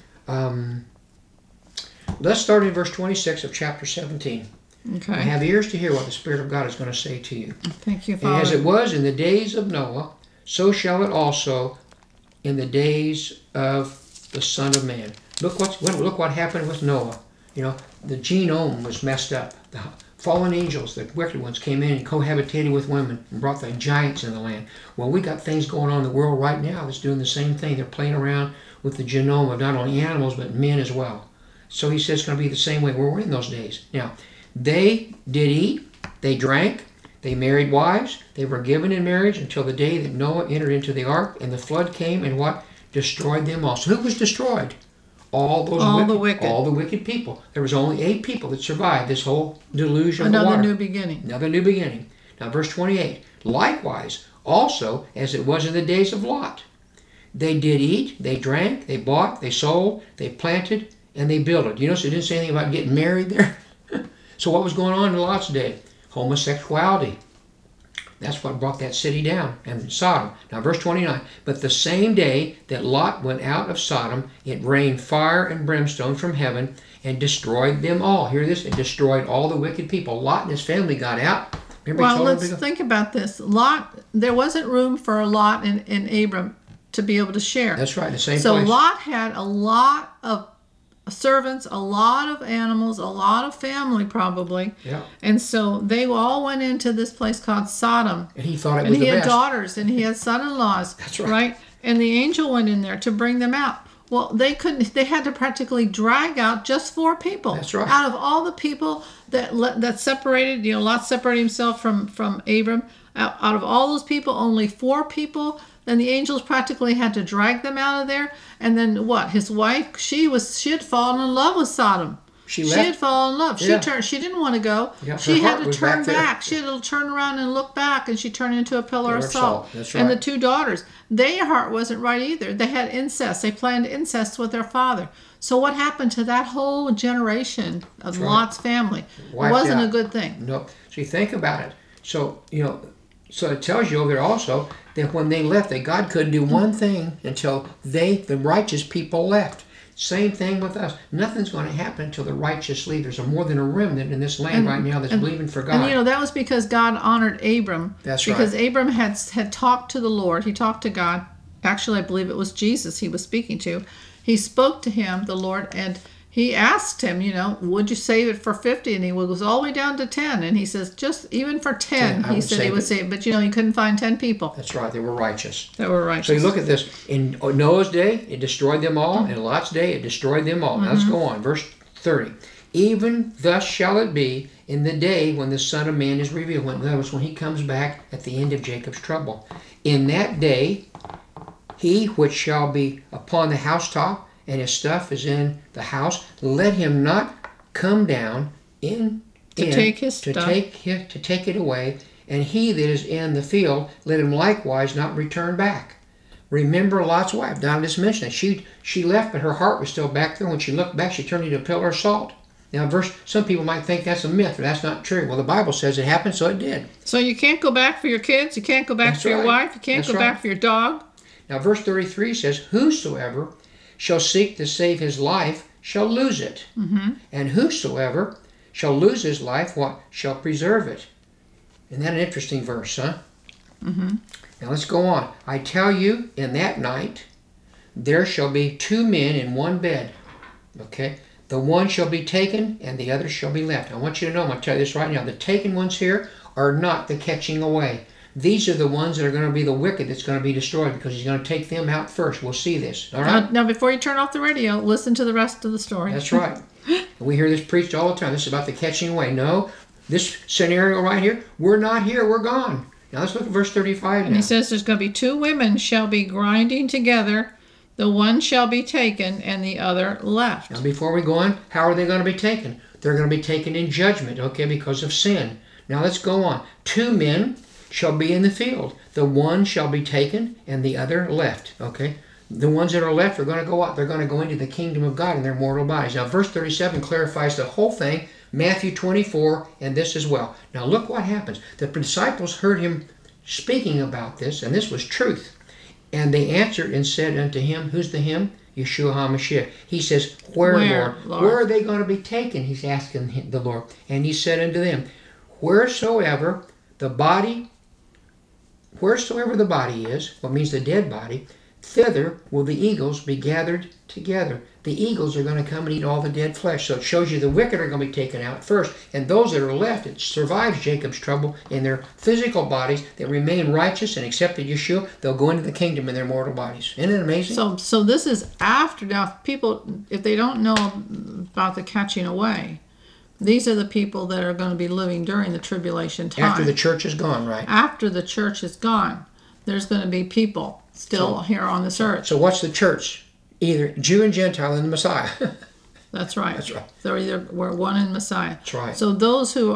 Let's start in verse 26 of chapter 17. Okay. I have ears to hear what the Spirit of God is going to say to you. Thank you, And as Father. it was in the days of Noah, so shall it also in the days of the Son of Man. Look what happened with Noah. You know, the genome was messed up. The fallen angels, the wicked ones, came in and cohabitated with women and brought the giants in the land. Well, we got things going on in the world right now that's doing the same thing. They're playing around with the genome of not only animals but men as well. So he says it's going to be the same way we're in those days. Now, they did eat, they drank, they married wives, they were given in marriage until the day that Noah entered into the ark, and the flood came and what? Destroyed them all. So who was destroyed? All the wicked people. There was only 8 people that survived this whole deluge of the Another water. new beginning. Another new beginning. Now verse 28. Likewise, also as it was in the days of Lot. They did eat, they drank, they bought, they sold, they planted, and they builded. You notice it didn't say anything about getting married there? So what was going on in Lot's day? Homosexuality. That's what brought that city down, and Sodom. Now verse 29. But the same day that Lot went out of Sodom, it rained fire and brimstone from heaven and destroyed them all. Hear this? It destroyed all the wicked people. Lot and his family got out. Remember he Well, told them let's to go? think about this. Lot, there wasn't room for Lot and Abram to be able to share. That's right, the same So place. Lot had a lot of servants, a lot of animals, a lot of family probably. Yeah. And so they all went into this place called Sodom. And he thought it And was he the had best. daughters and he had son-in-laws. That's right. And the angel went in there to bring them out. Well, they had to practically drag out just 4 people. That's right. Out of all the people that separated, Lot separated himself from Abram. Out of all those people, only 4 people. Then the angels practically had to drag them out of there. And then what? His wife, she had fallen in love with Sodom. She She left. had fallen in love. Yeah. She didn't want to go. Yeah, her She had heart to was turn back there. back. She had to turn around and look back, and she turned into a pillar of salt. That's And the right. 2 daughters, their heart wasn't right either. They had incest. They planned incest with their father. So what happened to that whole generation of right. Lot's family? Wiped It wasn't out. a good thing. No. So you think about it. So, so it tells you over there also that when they left, that God couldn't do one thing until the righteous people, left. Same thing with us. Nothing's going to happen until the righteous leave. There's more than a remnant in this land right now that's believing for God. And that was because God honored Abram. That's because right. Abram had talked to the Lord. He talked to God. Actually, I believe it was Jesus he was speaking to. He spoke to him, the Lord, and he asked him, would you save it for 50? And he goes all the way down to 10. And he says, just even for 10, I he would said he save would it. save it. But, he couldn't find 10 people That's right. They were righteous. that were righteous. So you look at this. In Noah's day, it destroyed them all. In Lot's day, it destroyed them all. Now let's go on. Verse 30. Even thus shall it be in the day when the Son of Man is revealed. In other words, when he comes back at the end of Jacob's trouble. In that day, he which shall be upon the housetop, and his stuff is in the house, let him not come down to take it away, and he that is in the field, let him likewise not return back. Remember Lot's wife. Don just mentioned it. She left, but her heart was still back there. When she looked back, she turned into a pillar of salt. Now, some people might think that's a myth, or that's not true. Well, the Bible says it happened, so it did. So you can't go back for your kids. You can't go back for your wife. You can't go back for your dog. Now, verse 33 says, whosoever shall seek to save his life shall lose it. Mm-hmm. And whosoever shall lose his life, what? Shall preserve it. Isn't that an interesting verse, huh? Mm-hmm. Now, let's go on. I tell you, in that night, there shall be 2 men in one bed. Okay? The one shall be taken, and the other shall be left. I want you to know, I'm going to tell you this right now. The taken ones here are not the catching away. These are the ones that are going to be the wicked that's going to be destroyed, because he's going to take them out first. We'll see this. All right? Now, before you turn off the radio, listen to the rest of the story. That's right. We hear this preached all the time. This is about the catching away. No, this scenario right here, we're not here. We're gone. Now let's look at verse 35 now. And he says there's going to be 2 women shall be grinding together. The one shall be taken, and the other left. Now before we go on, how are they going to be taken? They're going to be taken in judgment, okay, because of sin. Now let's go on. 2 men shall be in the field. The one shall be taken, and the other left, okay? The ones that are left are going to go out. They're going to go into the kingdom of God in their mortal bodies. Now verse 37 clarifies the whole thing. Matthew 24, and this as well. Now look what happens. The disciples heard him speaking about this, and this was truth. And they answered and said unto him, who's the him? Yeshua HaMashiach. He says, Where, Lord? Where are they going to be taken? He's asking the Lord. And he said unto them, Wheresoever the body is, what means the dead body, thither will the eagles be gathered together. The eagles are going to come and eat all the dead flesh. So it shows you the wicked are going to be taken out first. And those that are left, it survives Jacob's trouble in their physical bodies that remain righteous and accepted Yeshua, they'll go into the kingdom in their mortal bodies. Isn't it amazing? So this is after. Now, people, if they don't know about the catching away, these are the people that are going to be living during the tribulation time. After the church is gone, right? After the church is gone, there's going to be people still here on this earth. So what's the church? Either Jew and Gentile and the Messiah. That's right. That's right. We're one in Messiah. That's right. So those who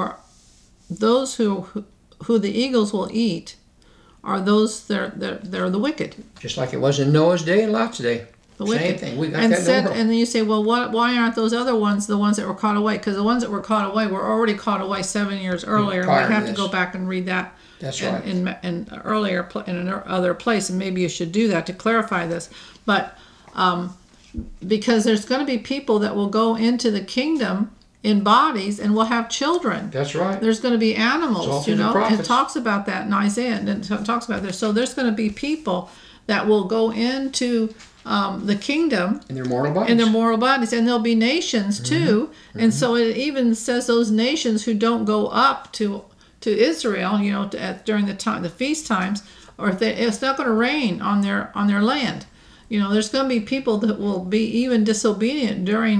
the eagles will eat are those they're the wicked. Just like it was in Noah's day and Lot's day. The Same wicked. thing. We got and that in the world. And then you say, well, why aren't those other ones the ones that were caught away? Because the ones that were caught away were already caught away 7 years earlier. And we have to go back and read that. That's right. In earlier in another place, and maybe you should do that to clarify this. But because there's going to be people that will go into the kingdom in bodies and will have children. That's right. There's going to be animals, and it talks about that in Isaiah, and it talks about this. So there's going to be people that will go into the kingdom in their mortal bodies. And there'll be nations too. Mm-hmm. And so it even says those nations who don't go up to Israel, during the feast times, or it's not going to rain on their land. There's going to be people that will be even disobedient during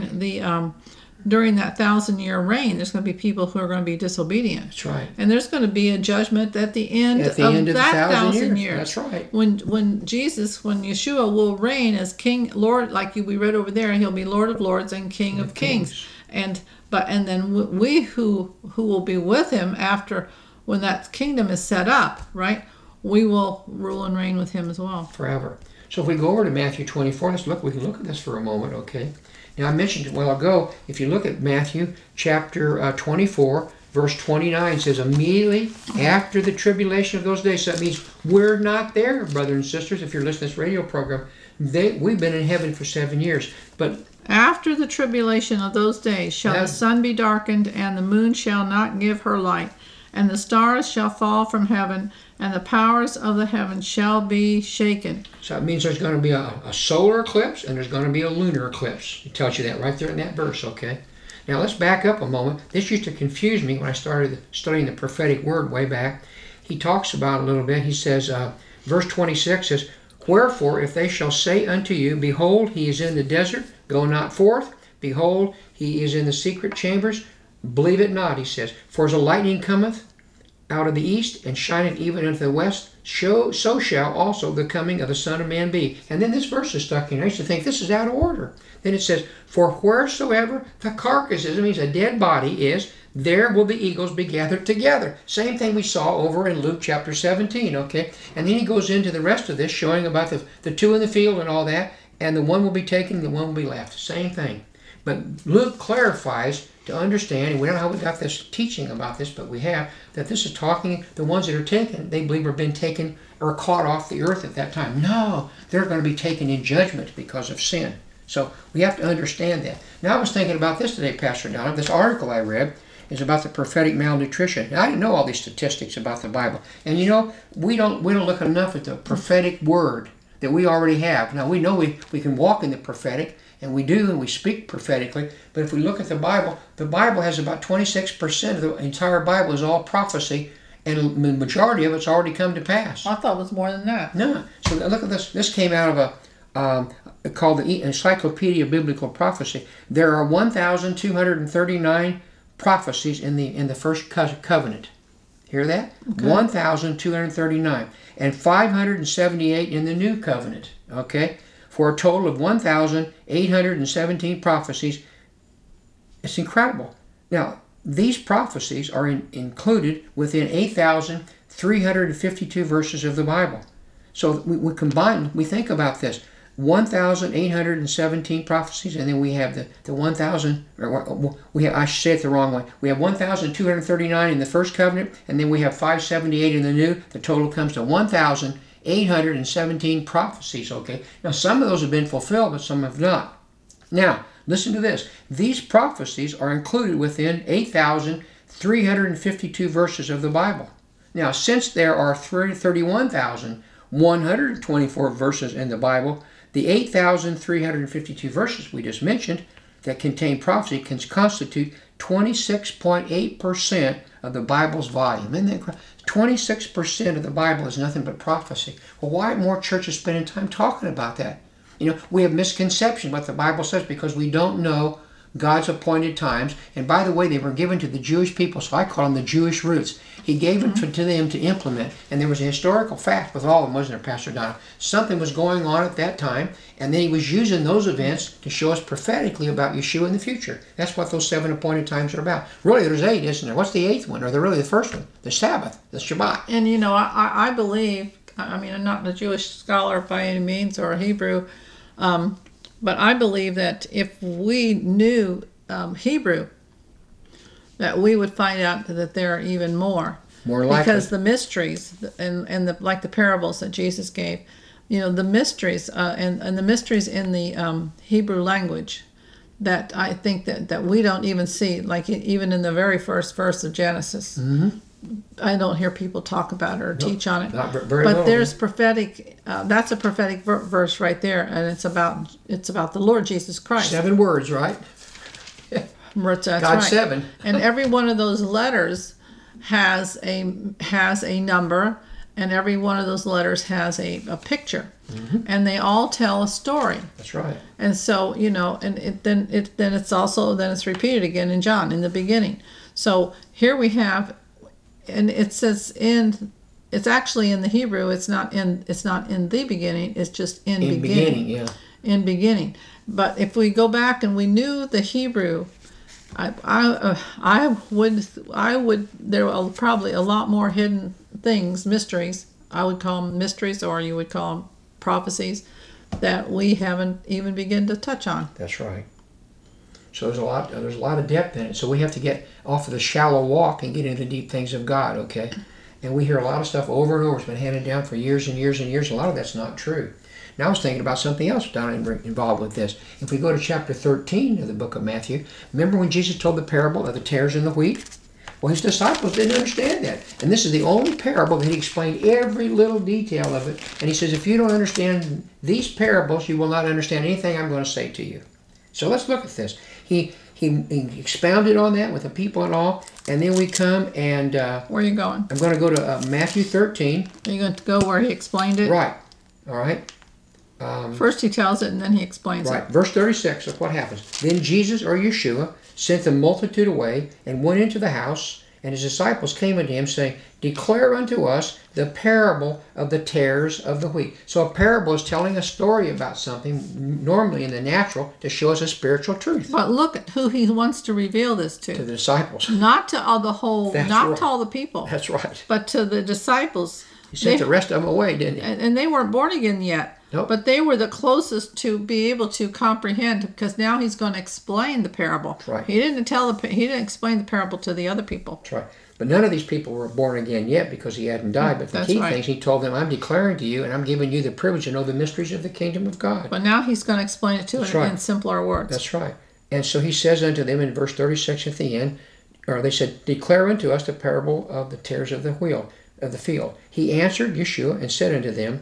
that 1,000-year reign. There's going to be people who are going to be disobedient. That's right. And there's going to be a judgment at the end of that 1,000 years. That's right. When Yeshua will reign as King, Lord, like we read over there, he'll be Lord of Lords and King of Kings. And then we who will be with him after, when that kingdom is set up, right? We will rule and reign with him as well. Forever. So if we go over to Matthew 24, we can look at this for a moment, okay? Now I mentioned a while ago, if you look at Matthew chapter 24, verse 29 says, immediately after the tribulation of those days. So that means we're not there, brothers and sisters, if you're listening to this radio program. We've been in heaven for 7 years. But after the tribulation of those days shall the sun be darkened, and the moon shall not give her light, and the stars shall fall from heaven, and the powers of the heavens shall be shaken. So that means there's going to be a solar eclipse and there's going to be a lunar eclipse. It tells you that right there in that verse, okay? Now let's back up a moment. This used to confuse me when I started studying the prophetic word way back. He talks about it a little bit. He says, verse 26 says, Wherefore, if they shall say unto you, Behold, he is in the desert, go not forth. behold, he is in the secret chambers. Believe it not, he says. For as a lightning cometh out of the east, and shineth even unto the west, so shall also the coming of the Son of Man be. And then this verse is stuck in. I used to think this is out of order. Then it says, for wheresoever the carcass is, it means a dead body is, there will the eagles be gathered together. Same thing we saw over in Luke chapter 17, okay? And then he goes into the rest of this, showing about the two in the field and all that, and the one will be taken, the one will be left. Same thing. But Luke clarifies to understand, and we don't know how we got this teaching about this, but we have, that this is talking, the ones that are taken, they believe have been taken or caught off the earth at that time. No, they're going to be taken in judgment because of sin. So we have to understand that. Now I was thinking about this today, Pastor Don. This article I read is about the prophetic malnutrition. Now, I didn't know all these statistics about the Bible. And you know, we don't look enough at the prophetic word that we already have. Now we know we can walk in the prophetic, and we do, and we speak prophetically. But if we look at the Bible has about 26% of the entire Bible is all prophecy, and the majority of it's already come to pass. I thought it was more than that. No. So look at this. This came out of a called the Encyclopedia of Biblical Prophecy. There are 1,239 prophecies in the first covenant. Hear that? Okay. 1,239. And 578 in the new covenant. Okay? For a total of 1,817 prophecies. It's incredible. Now, these prophecies are included within 8,352 verses of the Bible. So we combine, we think about this. 1,817 prophecies, and then we have the 1,000, I should say it the wrong way. We have 1,239 in the first covenant, and then we have 578 in the new. The total comes to 1,817 prophecies, okay? Now, some of those have been fulfilled, but some have not. Now, listen to this. These prophecies are included within 8,352 verses of the Bible. Now, since there are 31,124 verses in the Bible, the 8,352 verses we just mentioned that contain prophecy can constitute 26.8% of the Bible's volume. Isn't that 26% of the Bible is nothing but prophecy. Well, why aren't more churches spending time talking about that? You know, we have misconception what the Bible says because we don't know God's appointed times. And by the way, they were given to the Jewish people, so I call them the Jewish roots. He gave them to them to implement. And there was a historical fact with all of them, wasn't there, Pastor Donna? Something was going on at that time, and then he was using those events to show us prophetically about Yeshua in the future. That's what those 7 appointed times are about. Really, there's 8, isn't there? What's the 8th one? Or really the first one? The Sabbath, the Shabbat. And you know, I believe, I mean, I'm not a Jewish scholar by any means or a Hebrew, but I believe that if we knew Hebrew, that we would find out that there are even more. More likely. Because the mysteries and the like the parables that Jesus gave, you know, the mysteries and the mysteries in the Hebrew language that I think that we don't even see, like even in the very first verse of Genesis. Mm-hmm. I don't hear people talk about it or teach on it. Not very but little. there's prophetic. That's a prophetic verse right there, and it's about the Lord Jesus Christ. 7 words, right? That's God right. 7. And every one of those letters has a number, and every one of those letters has a picture, and they all tell a story. That's right. And so, you know, and then it's repeated again in John in the beginning. So here we have. And it says it's actually in the Hebrew. It's not in the beginning. It's just in beginning. Yeah. In beginning. But if we go back and we knew the Hebrew, I would. There are probably a lot more hidden things, mysteries. I would call them mysteries, or you would call them prophecies that we haven't even begun to touch on. That's right. So there's a lot of depth in it. So we have to get off of the shallow walk and get into the deep things of God, okay? And we hear a lot of stuff over and over. It's been handed down for years and years and years. A lot of that's not true. Now I was thinking about something else involved with this. If we go to chapter 13 of the book of Matthew, remember when Jesus told the parable of the tares and the wheat? Well, his disciples didn't understand that. And this is the only parable that he explained every little detail of it. And he says, if you don't understand these parables, you will not understand anything I'm going to say to you. So let's look at this. He expounded on that with the people and all, and then we come and... where are you going? I'm going to go to Matthew 13. Are you going to go where he explained it? Right. All right. First he tells it and then he explains Right, it. verse 36, look what happens. Then Jesus, or Yeshua, sent the multitude away and went into the house, and his disciples came unto him, saying, Declare unto us the parable of the tares of the wheat. So a parable is telling a story about something, normally in the natural, to show us a spiritual truth But look at who he wants to reveal this to to. the disciples. Not to all the whole, That's not right. to all the people, That's right. but to the disciples. He sent They- the rest of them away, didn't he? and they weren't born again yet. Nope. But they were the closest to be able to comprehend, because now he's going to explain the parable. Right. He didn't explain the parable to the other people. That's right. But none of these people were born again yet because he hadn't died. But the That's key right. things, he told them, I'm declaring to you and I'm giving you the privilege to know the mysteries of the kingdom of God. But now he's going to explain it to That's them right. in simpler words. That's right. And so he says unto them in verse 36 at the end, or they said, Declare unto us the parable of the tares of the field. He answered, Yeshua, and said unto them,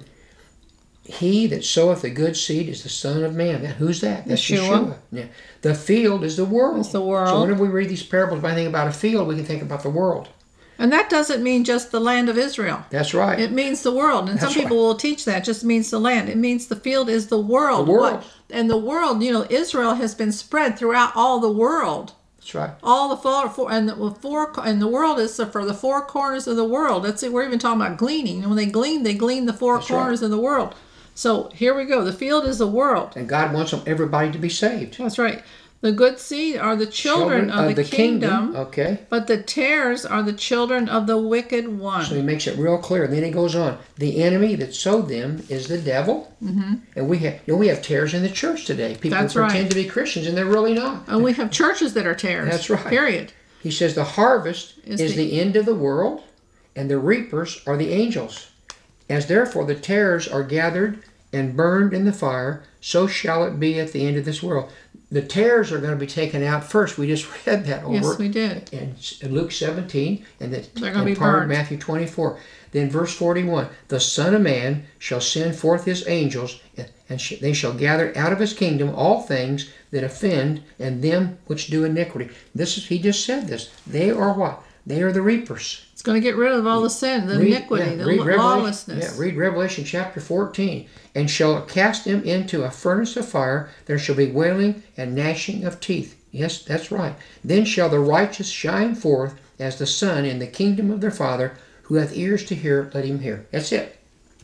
He that soweth the good seed is the Son of Man. Now, who's that? That's Yeshua. Yeshua. Yeah. The field is the world. It's the world. So whenever we read these parables, when I think about a field, we can think about the world. And that doesn't mean just the land of Israel. That's right. It means the world. And some That's people will teach that. It just means the land. It means the field is the world. The world. And the world, Israel has been spread throughout all the world. That's right. All the and the world is for the four corners of the world. That's it. We're even talking about gleaning. And when they glean the four That's right. corners of the world. So here we go. The field is the world. And God wants everybody to be saved. That's right. The good seed are the children of the kingdom, Okay. but the tares are the children of the wicked one. So he makes it real clear. And then he goes on. The enemy that sowed them is the devil. Mm-hmm. And we have tares in the church today. People That's pretend right. to be Christians and they're really not. And we have churches that are tares. That's right. Period. He says the harvest Is is the- the end of the world, and the reapers are the angels. As therefore the tares are gathered and burned in the fire, so shall it be at the end of this world. The tares are going to be taken out first. We just read that over Yes, we did. in Luke 17 and They're gonna be part of burned. Matthew 24. Then verse 41, the Son of Man shall send forth his angels, and they shall gather out of his kingdom all things that offend and them which do iniquity. He just said this. They are what? They are the reapers. It's going to get rid of all the sin, the iniquity, the lawlessness. Read Revelation chapter 14. And shall cast them into a furnace of fire. There shall be wailing and gnashing of teeth. Yes, that's right. Then shall the righteous shine forth as the sun in the kingdom of their Father. Who hath ears to hear, let him hear. That's it.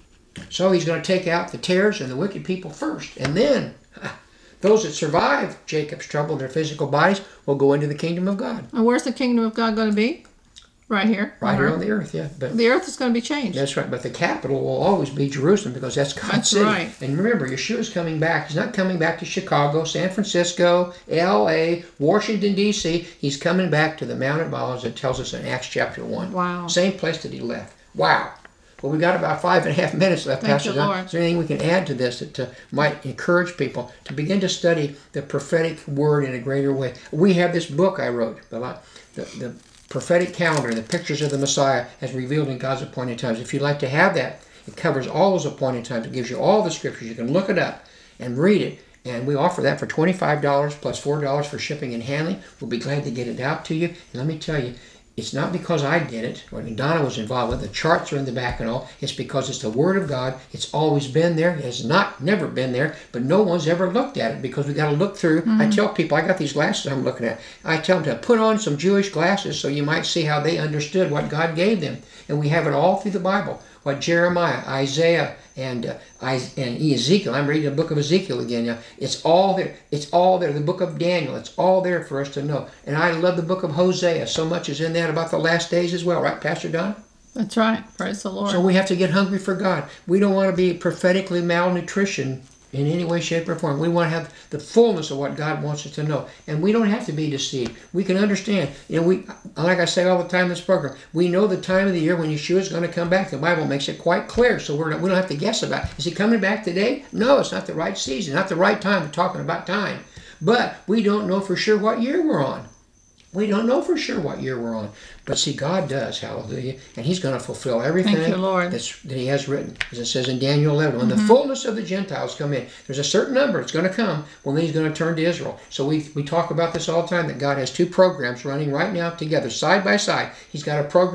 So he's going to take out the tares and the wicked people first. And then those that survive Jacob's trouble in their physical bodies will go into the kingdom of God. And where's the kingdom of God going to be? Right here. Right here earth. on the earth, yeah. But The earth is going to be changed. that's right. But the capital will always be Jerusalem because that's God's That's city. right. And remember, Yeshua's coming back. He's not coming back to Chicago, San Francisco, L.A., Washington, D.C. He's coming back to the Mount of Olives. It tells us in Acts chapter 1. Wow. Same place that he left. Wow. Well, we've got about 5.5 minutes left, Thank Pastor you, John. Lord. Is there anything we can add to this that might encourage people to begin to study the prophetic word in a greater way? We have this book I wrote, the prophetic calendar, the pictures of the Messiah as revealed in God's appointed times. If you'd like to have that, it covers all those appointed times. It gives you all the scriptures. You can look it up and read it. And we offer that for $25 plus $4 for shipping and handling. We'll be glad to get it out to you. And let me tell you, it's not because I did it, or Donna was involved with it. The charts are in the back and all. It's because it's the Word of God. It's always been there. It has never been there, but no one's ever looked at it because we got to look through. I tell people, I got these glasses I'm looking at. I tell them to put on some Jewish glasses so you might see how they understood what God gave them. And we have it all through the Bible. What Jeremiah, Isaiah, and Ezekiel. I'm reading the book of Ezekiel again now. It's all there. It's all there. The book of Daniel. It's all there for us to know. And I love the book of Hosea. So much is in that about the last days as well, right, Pastor Don? That's right. Praise the Lord. So we have to get hungry for God. We don't want to be prophetically malnutrition in any way, shape, or form. We want to have the fullness of what God wants us to know. And we don't have to be deceived. We can understand. We, like I say all the time in this program, we know the time of the year when Yeshua is going to come back. The Bible makes it quite clear, so we don't have to guess about it. Is he coming back today? No, it's not the right season, not the right time. We're talking about time. But we don't know for sure what year we're on. We don't know for sure what year we're on. But see, God does, hallelujah. And he's going to fulfill everything Thank you, Lord. that he has written. As it says in Daniel 11, when the fullness of the Gentiles come in, there's a certain number, it's going to come, well, then he's going to turn to Israel. So we talk about this all the time, that God has two programs running right now together, side by side. He's got a program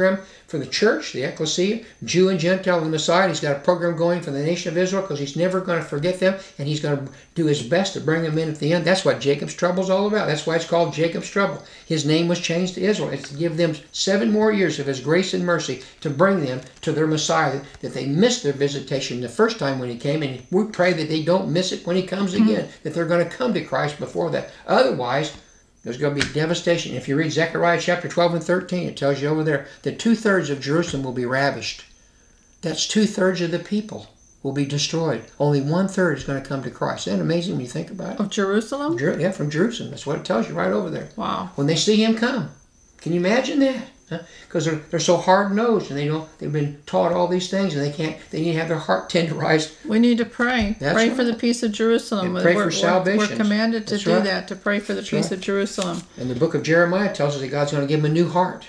for the church, the ecclesia, Jew and Gentile, the Messiah. He's got a program going for the nation of Israel because he's never going to forget them, and he's going to do his best to bring them in at the end. That's what Jacob's trouble is all about. That's why it's called Jacob's trouble. His name was changed to Israel. It's to give them 7 more years of his grace and mercy to bring them to their Messiah, that they missed their visitation the first time when he came, and we pray that they don't miss it when he comes again, that they're going to come to Christ before that. Otherwise, there's going to be devastation. If you read Zechariah chapter 12 and 13, it tells you over there that 2/3 of Jerusalem will be ravished. That's 2/3 of the people will be destroyed. Only 1/3 is going to come to Christ. Isn't that amazing when you think about it? Of Jerusalem? Yeah, from Jerusalem. That's what it tells you right over there. Wow. When they see him come. Can you imagine that? Because they're so hard-nosed, and they've been taught all these things, and they need to have their heart tenderized. We need to pray. That's Pray right. for the peace of Jerusalem. And pray for salvation. We're commanded to That's do right. that, to pray for the That's peace right. of Jerusalem. And the book of Jeremiah tells us that God's going to give them a new heart,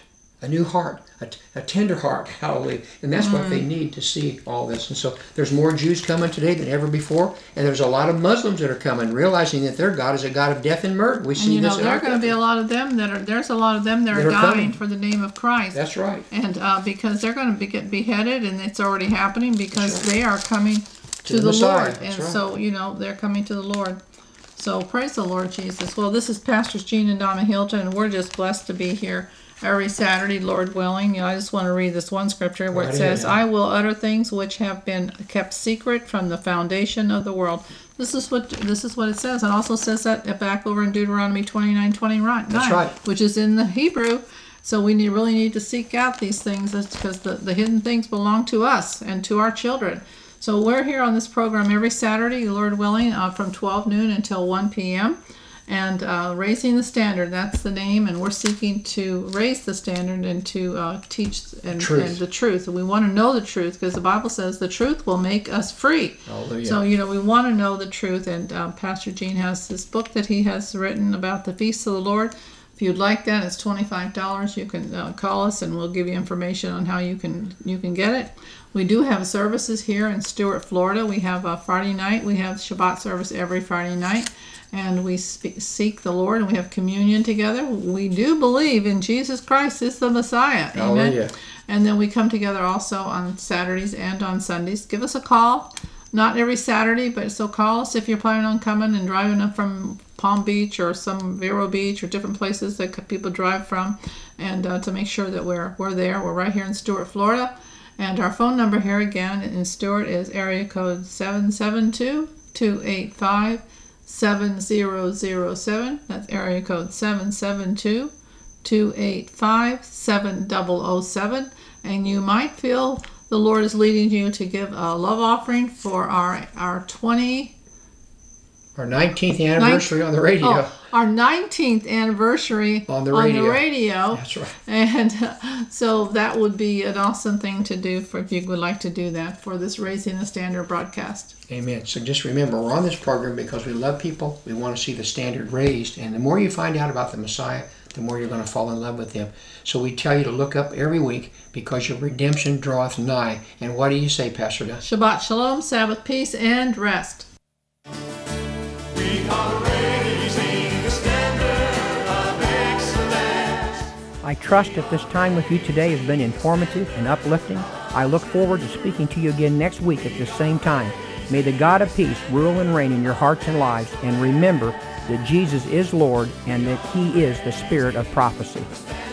a tender heart, hallelujah. And that's what they need to see all this. And so there's more Jews coming today than ever before, and there's a lot of Muslims that are coming, realizing that their God is a God of death and murder. We And see you this know, in there our are going to be a country. lot of them there's a lot of them that That are are dying coming. for the name of Christ. That's right. And because they're going to get beheaded, and it's already happening because That's right. they are coming to the the Messiah. Lord. That's And right. so, they're coming to the Lord. So praise the Lord Jesus. Well, this is Pastors Gene and Donna Hilton, and we're just blessed to be here every Saturday, Lord willing. I just want to read this one scripture where Right it says, ahead. I will utter things which have been kept secret from the foundation of the world. This is what it says. It also says that back over in Deuteronomy 29:29. That's right. Which is in the Hebrew. So we really need to seek out these things, because the hidden things belong to us and to our children. So we're here on this program every Saturday, Lord willing, from 12 noon until 1 p.m. And Raising the Standard, that's the name, and we're seeking to raise the standard and to teach and the truth. And we want to know the truth, because the Bible says the truth will make us free. Hallelujah. So, we want to know the truth, and Pastor Gene has this book that he has written about the feasts of the Lord. If you'd like that, it's $25. You can call us, and we'll give you information on how you can get it. We do have services here in Stuart, Florida. We have a Friday night. We have Shabbat service every Friday night, and we seek the Lord, and we have communion together. We do believe in Jesus Christ is the Messiah. Amen. Hallelujah. And then we come together also on Saturdays and on Sundays. Give us a call. Not every Saturday, but so call us if you're planning on coming and driving up from Palm Beach or some Vero Beach or different places that people drive from, and to make sure that we're there. We're right here in Stuart, Florida. And our phone number here again in Stuart is area code 772-285-7007. That's area code 772-285-7007. And you might feel the Lord is leading you to give a love offering for our 19th anniversary on the radio. our 19th anniversary On the radio. Oh. That's right. And so that would be an awesome thing to do if you would like to do that for this Raising the Standard broadcast. Amen. So just remember, we're on this program because we love people. We want to see the standard raised. And the more you find out about the Messiah, the more you're going to fall in love with him. So we tell you to look up every week, because your redemption draweth nigh. And what do you say, Pastor Don? Shabbat Shalom, Sabbath peace, and rest. We are raising the standard of excellence. I trust that this time with you today has been informative and uplifting. I look forward to speaking to you again next week at this same time. May the God of peace rule and reign in your hearts and lives, and remember that Jesus is Lord and that he is the Spirit of prophecy.